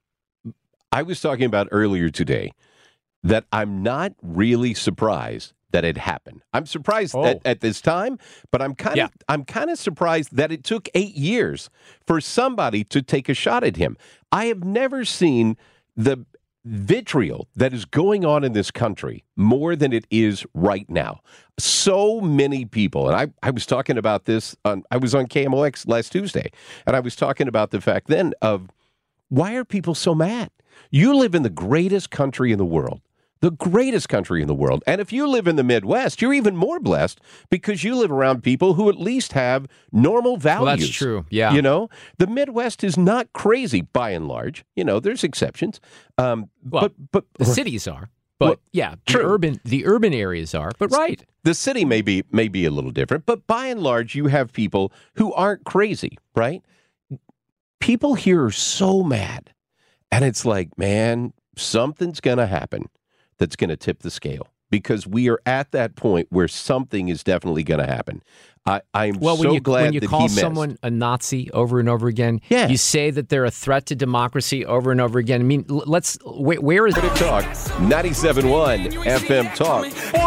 Speaker 9: I was talking about earlier today that I'm not really surprised that it happened. I'm surprised
Speaker 14: oh.
Speaker 9: at, at this time, but I'm kind of
Speaker 14: yeah.
Speaker 9: I'm kind of surprised that it took eight years for somebody to take a shot at him. I have never seen the vitriol that is going on in this country more than it is right now. So many people, and I, I was talking about this, on, I was on K M O X last Tuesday, and I was talking about the fact then of why are people so mad? You live in the greatest country in the world. The greatest country in the world. And if you live in the Midwest, you're even more blessed because you live around people who at least have normal values.
Speaker 14: Well, that's true. Yeah.
Speaker 9: You know, the Midwest is not crazy by and large. You know, there's exceptions. Um,
Speaker 14: well,
Speaker 9: but, but
Speaker 14: the cities are. But
Speaker 9: Well,
Speaker 14: yeah, the
Speaker 9: true.
Speaker 14: urban the urban areas are. But right.
Speaker 9: The city may be, may be a little different, but by and large, you have people who aren't crazy, right? People here are so mad. And it's like, man, something's going to happen that's going to tip the scale. Because we are at that point where something is definitely going to happen. I, I'm
Speaker 14: well,
Speaker 9: so
Speaker 14: when you,
Speaker 9: glad
Speaker 14: when you
Speaker 9: that
Speaker 14: call
Speaker 9: he missed.
Speaker 14: someone a Nazi over and over again,
Speaker 9: Yeah.
Speaker 14: you say that they're a threat to democracy over and over again. I mean, l- let's where, where is
Speaker 9: It Talk ninety-seven point one F M Talk.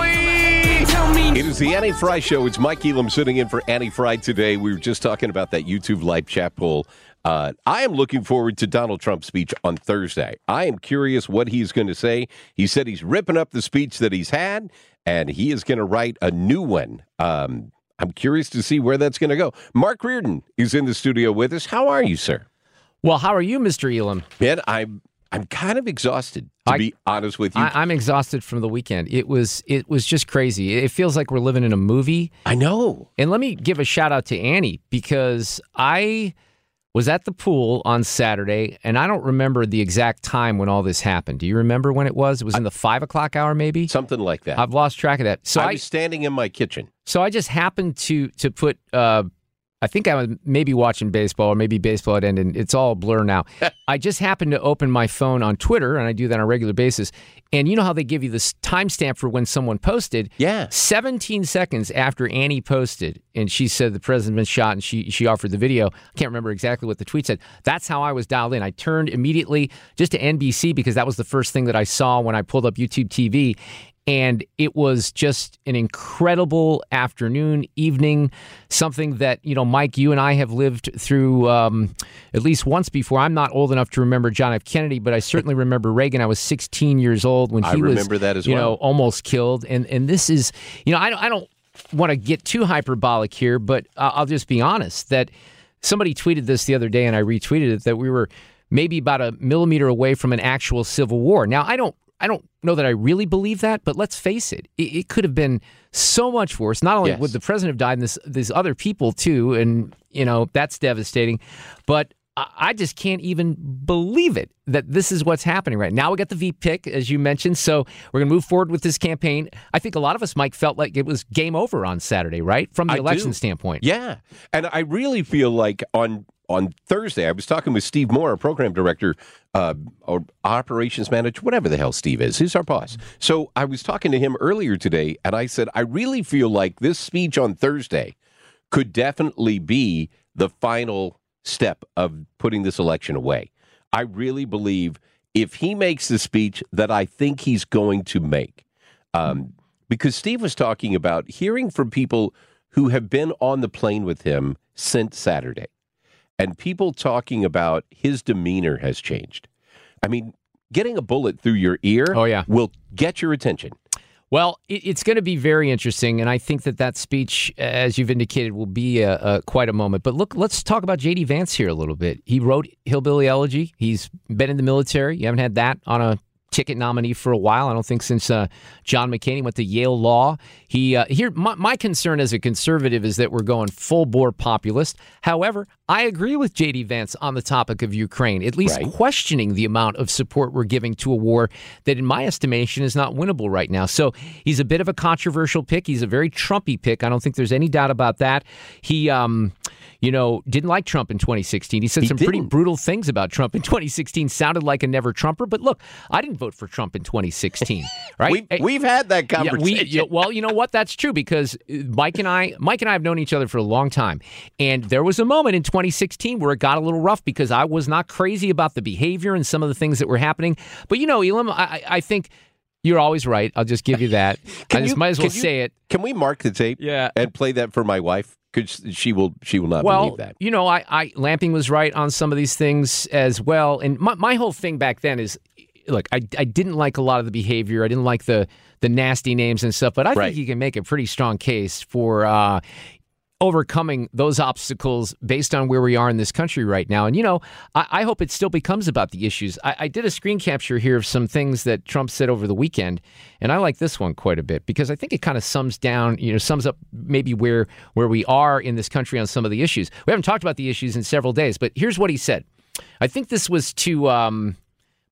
Speaker 9: It is the Annie Fry Show. It's Mike Elam sitting in for Annie Fry today. We were just talking about that YouTube live chat poll. Uh, I am looking forward to Donald Trump's speech on Thursday. I am curious what he's going to say. He said he's ripping up the speech that he's had, and he is going to write a new one. Um, I'm curious to see where that's going to go. Mark Reardon is in the studio with us. How are you, sir?
Speaker 14: Well, how are you, Mister Elam?
Speaker 9: Man, I'm I'm kind of exhausted, to
Speaker 14: I-
Speaker 9: be honest with you.
Speaker 14: I, I'm exhausted from the weekend. It was it was just crazy. It feels like we're living in a movie.
Speaker 9: I know.
Speaker 14: And let me give a shout out to Annie because I was at the pool on Saturday, and I don't remember the exact time when all this happened. Do you remember when it was? It was in the five o'clock hour, maybe?
Speaker 9: Something like that.
Speaker 14: I've lost track of that. So
Speaker 9: I
Speaker 14: I,
Speaker 9: was standing in my kitchen.
Speaker 14: so I just happened to to put. Uh, I think I was maybe watching baseball, or maybe baseball had ended. It's all a blur now. I just happened to open my phone on Twitter, and I do that on a regular basis. And you know how they give you this timestamp for when someone posted?
Speaker 9: Yeah.
Speaker 14: seventeen seconds after Annie posted, and she said the president's been shot, and she she offered the video. I can't remember exactly what the tweet said. That's how I was dialed in. I turned immediately just to N B C because that was the first thing that I saw when I pulled up YouTube T V. And it was just an incredible afternoon, evening, something that, you know, Mike, you and I have lived through um, at least once before. I'm not old enough to remember John F. Kennedy, but I certainly remember Reagan. I was sixteen years old when he
Speaker 9: I
Speaker 14: was,
Speaker 9: remember that as
Speaker 14: you
Speaker 9: well.
Speaker 14: know, almost killed. And and this is, you know, I don't, I don't want to get too hyperbolic here, but uh, I'll just be honest that somebody tweeted this the other day, and I retweeted it, that we were maybe about a millimeter away from an actual civil war. Now, I don't I don't know that I really believe that, but let's face it, it, it could have been so much worse. Not only
Speaker 9: Yes.
Speaker 14: would the president have died, and this, these other people too, and you know that's devastating. But I, I just can't even believe it that this is what's happening right now. We got the V pick, as you mentioned, so we're going to move forward with this campaign. I think a lot of us, Mike, felt like it was game over on Saturday, right, from the
Speaker 9: I
Speaker 14: election
Speaker 9: do.
Speaker 14: standpoint.
Speaker 9: Yeah. And I really feel like on on Thursday, I was talking with Steve Moore, our program director, uh, or operations manager, whatever the hell Steve is. He's our boss. So I was talking to him earlier today, and I said, I really feel like this speech on Thursday could definitely be the final step of putting this election away. I really believe if he makes the speech that I think he's going to make, um, because Steve was talking about hearing from people who have been on the plane with him since Saturday, and people talking about his demeanor has changed. I mean, getting a bullet through your ear
Speaker 14: Oh, yeah.
Speaker 9: will get your attention.
Speaker 14: Well, it, it's going to be very interesting, and I think that that speech, as you've indicated, will be a, a, quite a moment. But look, let's talk about J D. Vance here a little bit. He wrote Hillbilly Elegy. He's been in the military. You haven't had that on a ticket nominee for a while. I don't think since uh, John McCain. He went to Yale Law. He uh, here. My, my concern as a conservative is that we're going full bore populist. However, I agree with J D. Vance on the topic of Ukraine, at least
Speaker 9: Right.
Speaker 14: questioning the amount of support we're giving to a war that, in my estimation, is not winnable right now. So he's a bit of a controversial pick. He's a very Trumpy pick. I don't think there's any doubt about that. He, um, you know, didn't like Trump in twenty sixteen. He said
Speaker 9: He
Speaker 14: some pretty
Speaker 9: didn't.
Speaker 14: brutal things about Trump in twenty sixteen. Sounded like a never Trumper. But look, I didn't vote for Trump in twenty sixteen. Right?
Speaker 9: We've,
Speaker 14: Eh,
Speaker 9: we've had that
Speaker 14: yeah,
Speaker 9: conversation.
Speaker 14: we, you know, well, you know what? That's true because Mike and I, Mike and I have known each other for a long time, and there was a moment in twenty sixteen where it got a little rough because I was not crazy about the behavior and some of the things that were happening. But you know, Elam, I, I think you're always right. I'll just give you that. I
Speaker 9: Can
Speaker 14: just
Speaker 9: you-
Speaker 14: might as well
Speaker 9: can you-
Speaker 14: say it.
Speaker 9: Can we mark the tape?
Speaker 14: Yeah.
Speaker 9: And play that for my wife? Because she will. She will not
Speaker 14: Well,
Speaker 9: believe that.
Speaker 14: you know, I, I Lamping was right on some of these things as well. And my, my whole thing back then is, look, I, I didn't like a lot of the behavior. I didn't like the the nasty names and stuff. But I
Speaker 9: Right.
Speaker 14: think you can make a pretty strong case for uh, overcoming those obstacles based on where we are in this country right now. And, you know, I, I hope it still becomes about the issues. I, I did a screen capture here of some things that Trump said over the weekend, and I like this one quite a bit because I think it kind of sums down, you know, sums up maybe where where we are in this country on some of the issues. We haven't talked about the issues in several days, but here's what he said. I think this was to um,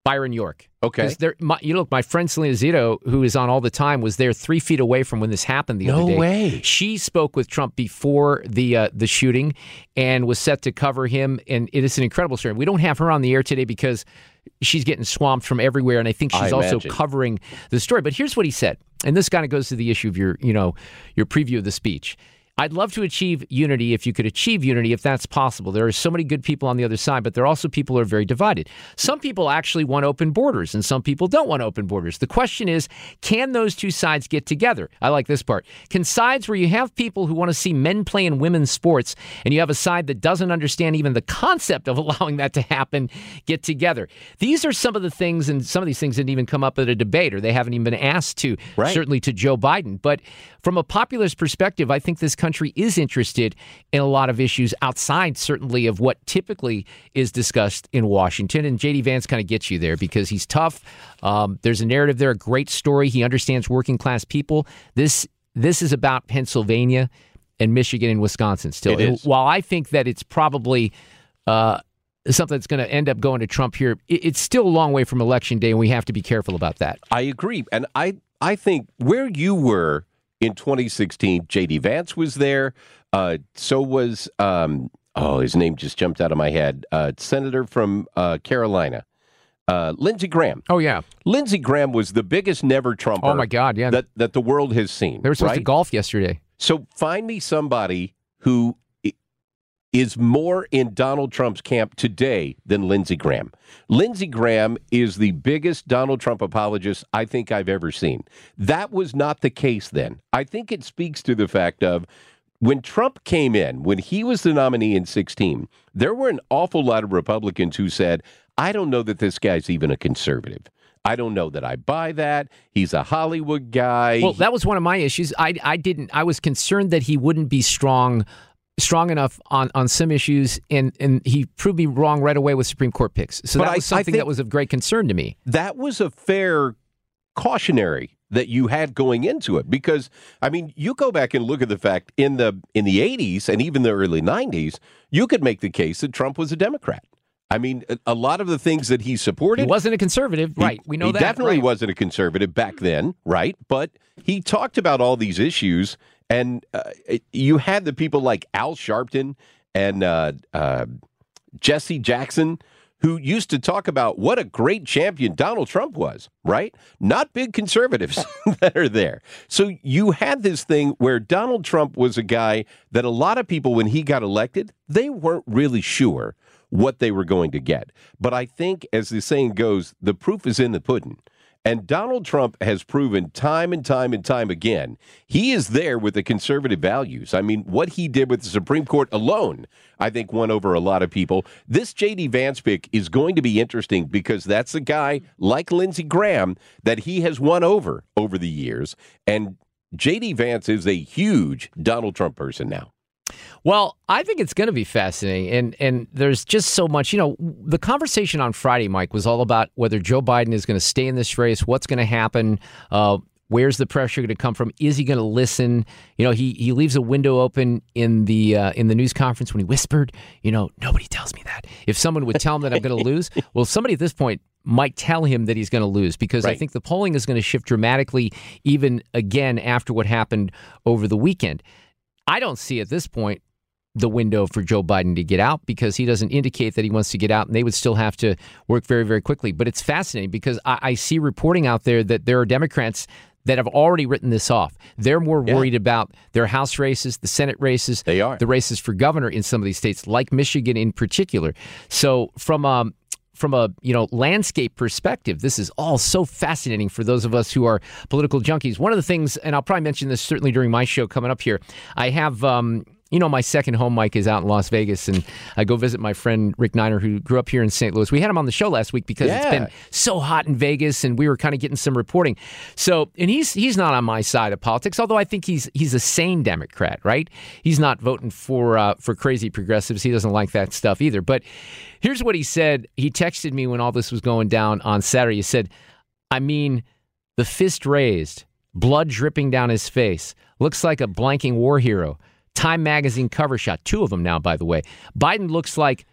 Speaker 14: Byron York.
Speaker 9: Okay.
Speaker 14: 'Cause there- my, you look, my friend Selena Zito, who is on all the time, was there three feet away from when this happened the
Speaker 9: No
Speaker 14: other day.
Speaker 9: way.
Speaker 14: She spoke with Trump before the uh, the shooting and was set to cover him. And it is an incredible story. We don't have her on the air today because she's getting swamped from everywhere, and I think she's
Speaker 9: I
Speaker 14: also
Speaker 9: imagine.
Speaker 14: covering the story. But here's what he said, and this kind of goes to the issue of your, you know, your preview of the speech. I'd love to achieve unity if you could achieve unity, if that's possible. There are so many good people on the other side, but there are also people who are very divided. Some people actually want open borders, and some people don't want open borders. The question is, can those two sides get together? I like this part. Can sides where you have people who want to see men play in women's sports, and you have a side that doesn't understand even the concept of allowing that to happen, get together? These are some of the things, and some of these things didn't even come up at a debate, or they haven't even been asked to,
Speaker 9: Right.
Speaker 14: certainly to Joe Biden. But from a populist perspective, I think this country is interested in a lot of issues outside, certainly, of what typically is discussed in Washington. And J D. Vance kind of gets you there because he's tough. Um, there's a narrative there, a great story. He understands working class people. This this is about Pennsylvania and Michigan and Wisconsin still.
Speaker 9: It is.
Speaker 14: While I think that it's probably uh, something that's going to end up going to Trump here, it, it's still a long way from Election Day, and we have to be careful about that.
Speaker 9: I agree. And I, I think where you were in twenty sixteen, J D. Vance was there. Uh, so was, um, oh, his name just jumped out of my head. Uh, Senator from uh, Carolina, uh, Lindsey Graham.
Speaker 14: Oh, yeah.
Speaker 9: Lindsey Graham was the biggest never Trumper.
Speaker 14: Oh, my God, yeah.
Speaker 9: That, that the world has seen.
Speaker 14: They were supposed
Speaker 9: right?
Speaker 14: to golf yesterday.
Speaker 9: So find me somebody who i- is more in Donald Trump's camp today than Lindsey Graham. Lindsey Graham is the biggest Donald Trump apologist I think I've ever seen. That was not the case then. I think it speaks to the fact of when Trump came in, when he was the nominee in sixteen, there were an awful lot of Republicans who said, I don't know that this guy's even a conservative. I don't know that I buy that. He's a Hollywood guy.
Speaker 14: Well, that was one of my issues. I, I didn't. I was concerned that he wouldn't be strong, strong enough on, on some issues, and, and he proved me wrong right away with Supreme Court picks. So
Speaker 9: But
Speaker 14: that
Speaker 9: I-
Speaker 14: was
Speaker 9: I
Speaker 14: something
Speaker 9: think-
Speaker 14: that was of great concern to me.
Speaker 9: That was a fair cautionary that you had going into it, because I mean, you go back and look at the fact in the in the eighties and even the early nineties, you could make the case that Trump was a Democrat. I mean, a, a lot of the things that he supported,
Speaker 14: He wasn't a conservative,
Speaker 9: he-
Speaker 14: right? We know
Speaker 9: he
Speaker 14: that.
Speaker 9: definitely
Speaker 14: right.
Speaker 9: wasn't a conservative back then, right? But he talked about all these issues, and uh, it- you had the people like Al Sharpton and uh, uh, Jesse Jackson, who used to talk about what a great champion Donald Trump was, right? Not big conservatives that are there. So you had this thing where Donald Trump was a guy that a lot of people, when he got elected, they weren't really sure what they were going to get. But I think, as the saying goes, the proof is in the pudding. And Donald Trump has proven time and time and time again, he is there with the conservative values. I mean, what he did with the Supreme Court alone, I think, won over a lot of people. This J D. Vance pick is going to be interesting because that's a guy like Lindsey Graham that he has won over over the years. And J D. Vance is a huge Donald Trump person now.
Speaker 14: Well, I think it's going to be fascinating, and and there's just so much. You know, the conversation on Friday, Mike, was all about whether Joe Biden is going to stay in this race, what's going to happen, uh, where's the pressure going to come from, is he going to listen? You know, he he leaves a window open in the uh, in the news conference when he whispered, you know, nobody tells me that. If someone would tell him that I'm going to lose, well, somebody at this point might tell him that he's going to lose, because
Speaker 9: Right.
Speaker 14: I think the polling is going to shift dramatically, even again after what happened over the weekend. I don't see at this point the window for Joe Biden to get out, because he doesn't indicate that he wants to get out, and they would still have to work very, very quickly. But it's fascinating because I, I see reporting out there that there are Democrats that have already written this off. They're more
Speaker 9: Yeah.
Speaker 14: worried about their House races, the Senate races,
Speaker 9: They are.
Speaker 14: the races for governor in some of these states, like Michigan in particular. So from um, from a you know landscape perspective, this is all so fascinating for those of us who are political junkies. One of the things, and I'll probably mention this certainly during my show coming up here, I have um, you know my second home, Mike, is out in Las Vegas, and I go visit my friend Rick Niner, who grew up here in Saint Louis. We had him on the show last week because it's
Speaker 9: Yeah.
Speaker 14: been so hot in Vegas, and we were kind of getting some reporting. So, and he's he's not on my side of politics, although I think he's he's a sane Democrat, right? He's not voting for uh, for crazy progressives. He doesn't like that stuff either. But here's what he said. He texted me when all this was going down on Saturday. He said, I mean, the fist raised, blood dripping down his face, looks like a blanking war hero. Time magazine cover shot, two of them now, by the way. Biden looks like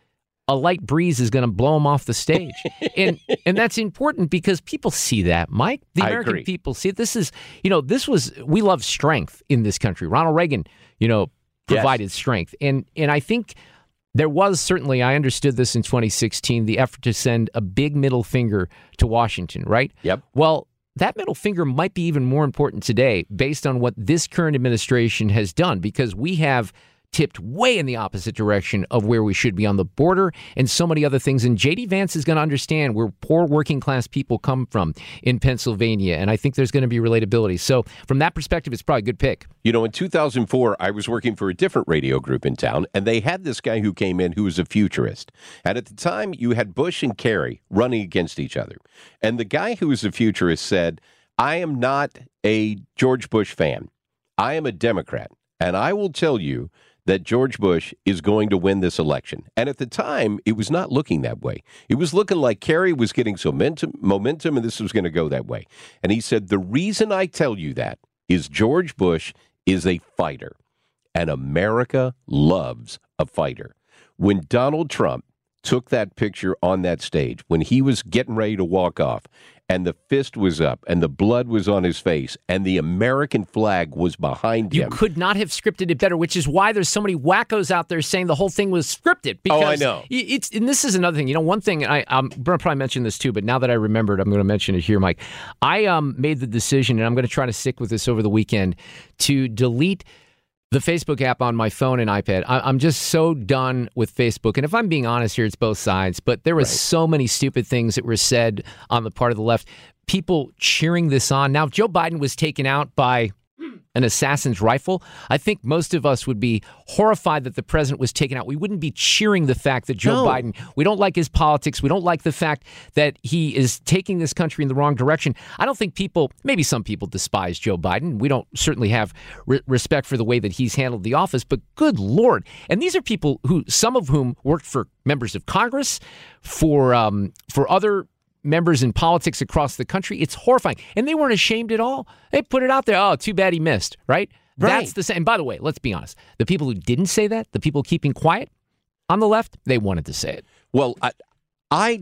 Speaker 14: a light breeze is going to blow him off the stage. and and that's important because people see that, Mike. The
Speaker 9: I
Speaker 14: American
Speaker 9: agree.
Speaker 14: people see it. This is, you know, this was, we love strength in this country. Ronald Reagan, you know, provided yes. strength. And and I think there was certainly, I understood this in twenty sixteen, the effort to send a big middle finger to Washington, right?
Speaker 9: Yep.
Speaker 14: Well, that middle finger might be even more important today based on what this current administration has done, because we have tipped way in the opposite direction of where we should be on the border and so many other things. And J D Vance is going to understand where poor working class people come from in Pennsylvania. And I think there's going to be relatability. So from that perspective, it's probably a good pick.
Speaker 9: You know, in two thousand four, I was working for a different radio group in town, and they had this guy who came in who was a futurist. And at the time, you had Bush and Kerry running against each other. And the guy who was a futurist said, I am not a George Bush fan. I am a Democrat. And I will tell you that George Bush is going to win this election. And at the time, it was not looking that way. It was looking like Kerry was getting some momentum, momentum and this was going to go that way. And he said, the reason I tell you that is George Bush is a fighter, and America loves a fighter. When Donald Trump took that picture on that stage, when he was getting ready to walk off, and the fist was up, and the blood was on his face, and the American flag was behind
Speaker 14: you
Speaker 9: him.
Speaker 14: You could not have scripted it better, which is why there's so many wackos out there saying the whole thing was scripted. Because
Speaker 9: oh, I know.
Speaker 14: It's, and this is another thing. You know, one thing, I, I'm going to probably mention this too, but now that I remembered, I'm going to mention it here, Mike. I um, made the decision, and I'm going to try to stick with this over the weekend, to delete the Facebook app on my phone and iPad. I, I'm just so done with Facebook. And if I'm being honest here, it's both sides. But there was right. so many stupid things that were said on the part of the left. People cheering this on. Now, if Joe Biden was taken out by an assassin's rifle, I think most of us would be horrified that the president was taken out. We wouldn't be cheering the fact that Joe
Speaker 9: no.
Speaker 14: Biden, we don't like his politics. We don't like the fact that he is taking this country in the wrong direction. I don't think people, maybe some people despise Joe Biden. We don't certainly have re- respect for the way that he's handled the office, but good Lord. And these are people who, some of whom worked for members of Congress, for um, for other members in politics across the country. It's horrifying. And they weren't ashamed at all. They put it out there. Oh, too bad he missed, right?
Speaker 9: Right.
Speaker 14: That's the same. And by the way, let's be honest. The people who didn't say that, the people keeping quiet on the left, they wanted to say it.
Speaker 9: Well, I, I,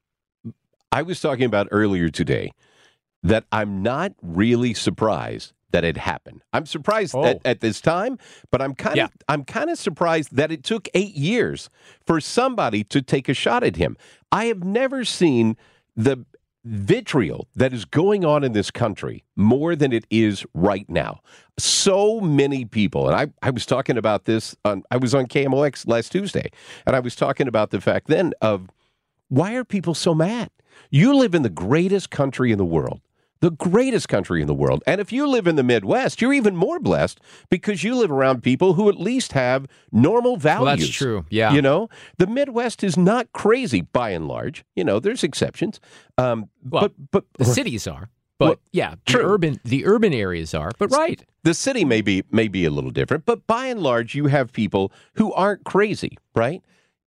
Speaker 9: I was talking about earlier today that I'm not really surprised that it happened. I'm surprised
Speaker 14: oh.
Speaker 9: at, at this time, but I'm kind of yeah. I'm kind of surprised that it took eight years for somebody to take a shot at him. I have never seen the vitriol that is going on in this country more than it is right now. So many people, and I, I was talking about this, on, I was on K M O X last Tuesday, and I was talking about the fact then of why are people so mad? You live in the greatest country in the world. The greatest country in the world. And if you live in the Midwest, you're even more blessed because you live around people who at least have normal values.
Speaker 14: Well, that's true. Yeah.
Speaker 9: You know, the Midwest is not crazy by and large. You know, there's exceptions. Um,
Speaker 14: well,
Speaker 9: but, but
Speaker 14: the cities are. But
Speaker 9: well,
Speaker 14: yeah, the
Speaker 9: true.
Speaker 14: urban the urban areas are. But right.
Speaker 9: The city may be, may be a little different. But by and large, you have people who aren't crazy, right?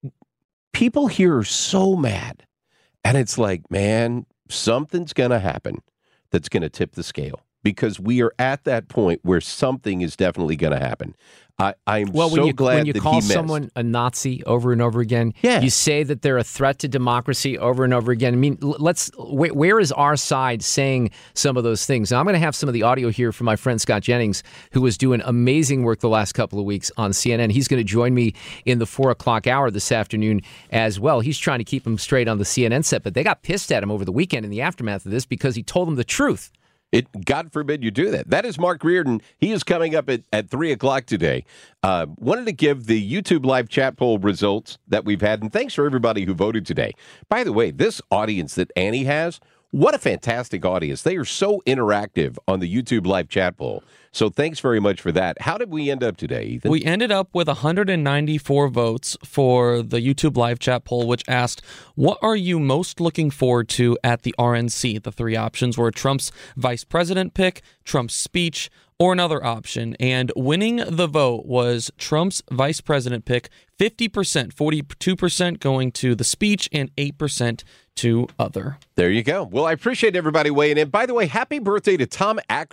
Speaker 9: People here are so mad. And it's like, man, something's going to happen that's going to tip the scale, because we are at that point where something is definitely going to happen. I, I'm
Speaker 14: well,
Speaker 9: so
Speaker 14: when you,
Speaker 9: glad
Speaker 14: when you
Speaker 9: that
Speaker 14: call
Speaker 9: he missed.
Speaker 14: someone a Nazi over and over again,
Speaker 9: yeah.
Speaker 14: you say that they're a threat to democracy over and over again. I mean, let's where, where is our side saying some of those things? Now, I'm going to have some of the audio here from my friend Scott Jennings, who was doing amazing work the last couple of weeks on C N N. He's going to join me in the four o'clock hour this afternoon as well. He's trying to keep him straight on the C N N set, but they got pissed at him over the weekend in the aftermath of this because he told them the truth.
Speaker 9: It, God forbid you do that. That is Mark Reardon. He is coming up at, at three o'clock today. Uh, wanted to give the YouTube live chat poll results that we've had, and thanks for everybody who voted today. By the way, this audience that Annie has, what a fantastic audience. They are so interactive on the YouTube live chat poll. So thanks very much for that. How did we end up today, Ethan?
Speaker 13: We ended up with one hundred ninety-four votes for the YouTube live chat poll, which asked, what are you most looking forward to at the R N C? The three options were Trump's vice president pick, Trump's speech, or another option. And winning the vote was Trump's vice president pick, fifty percent, forty-two percent going to the speech, and eight percent to other.
Speaker 9: There you go. Well, I appreciate everybody weighing in. By the way, happy birthday to Tom Ackerman.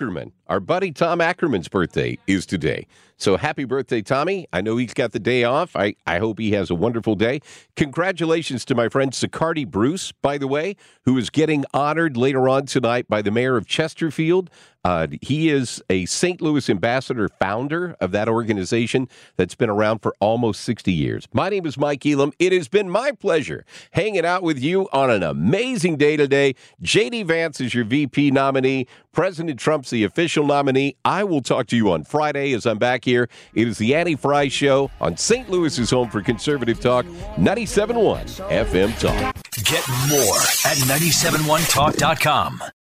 Speaker 9: Our buddy Tom Ackerman's birthday is today. So happy birthday, Tommy. I know he's got the day off. I, I hope he has a wonderful day. Congratulations to my friend Sicardi Bruce, by the way, who is getting honored later on tonight by the mayor of Chesterfield. Uh, he is a Saint Louis ambassador founder of that organization that's been around for almost sixty years. My name is Mike Elam. It has been my pleasure hanging out with you on an amazing day today. J D. Vance is your V P nominee. President Trump's the official nominee. I will talk to you on Friday as I'm back here. It is the Annie Fry Show on Saint Louis's home for conservative talk, ninety-seven point one F M Talk.
Speaker 1: Get more at nine seven one talk dot com.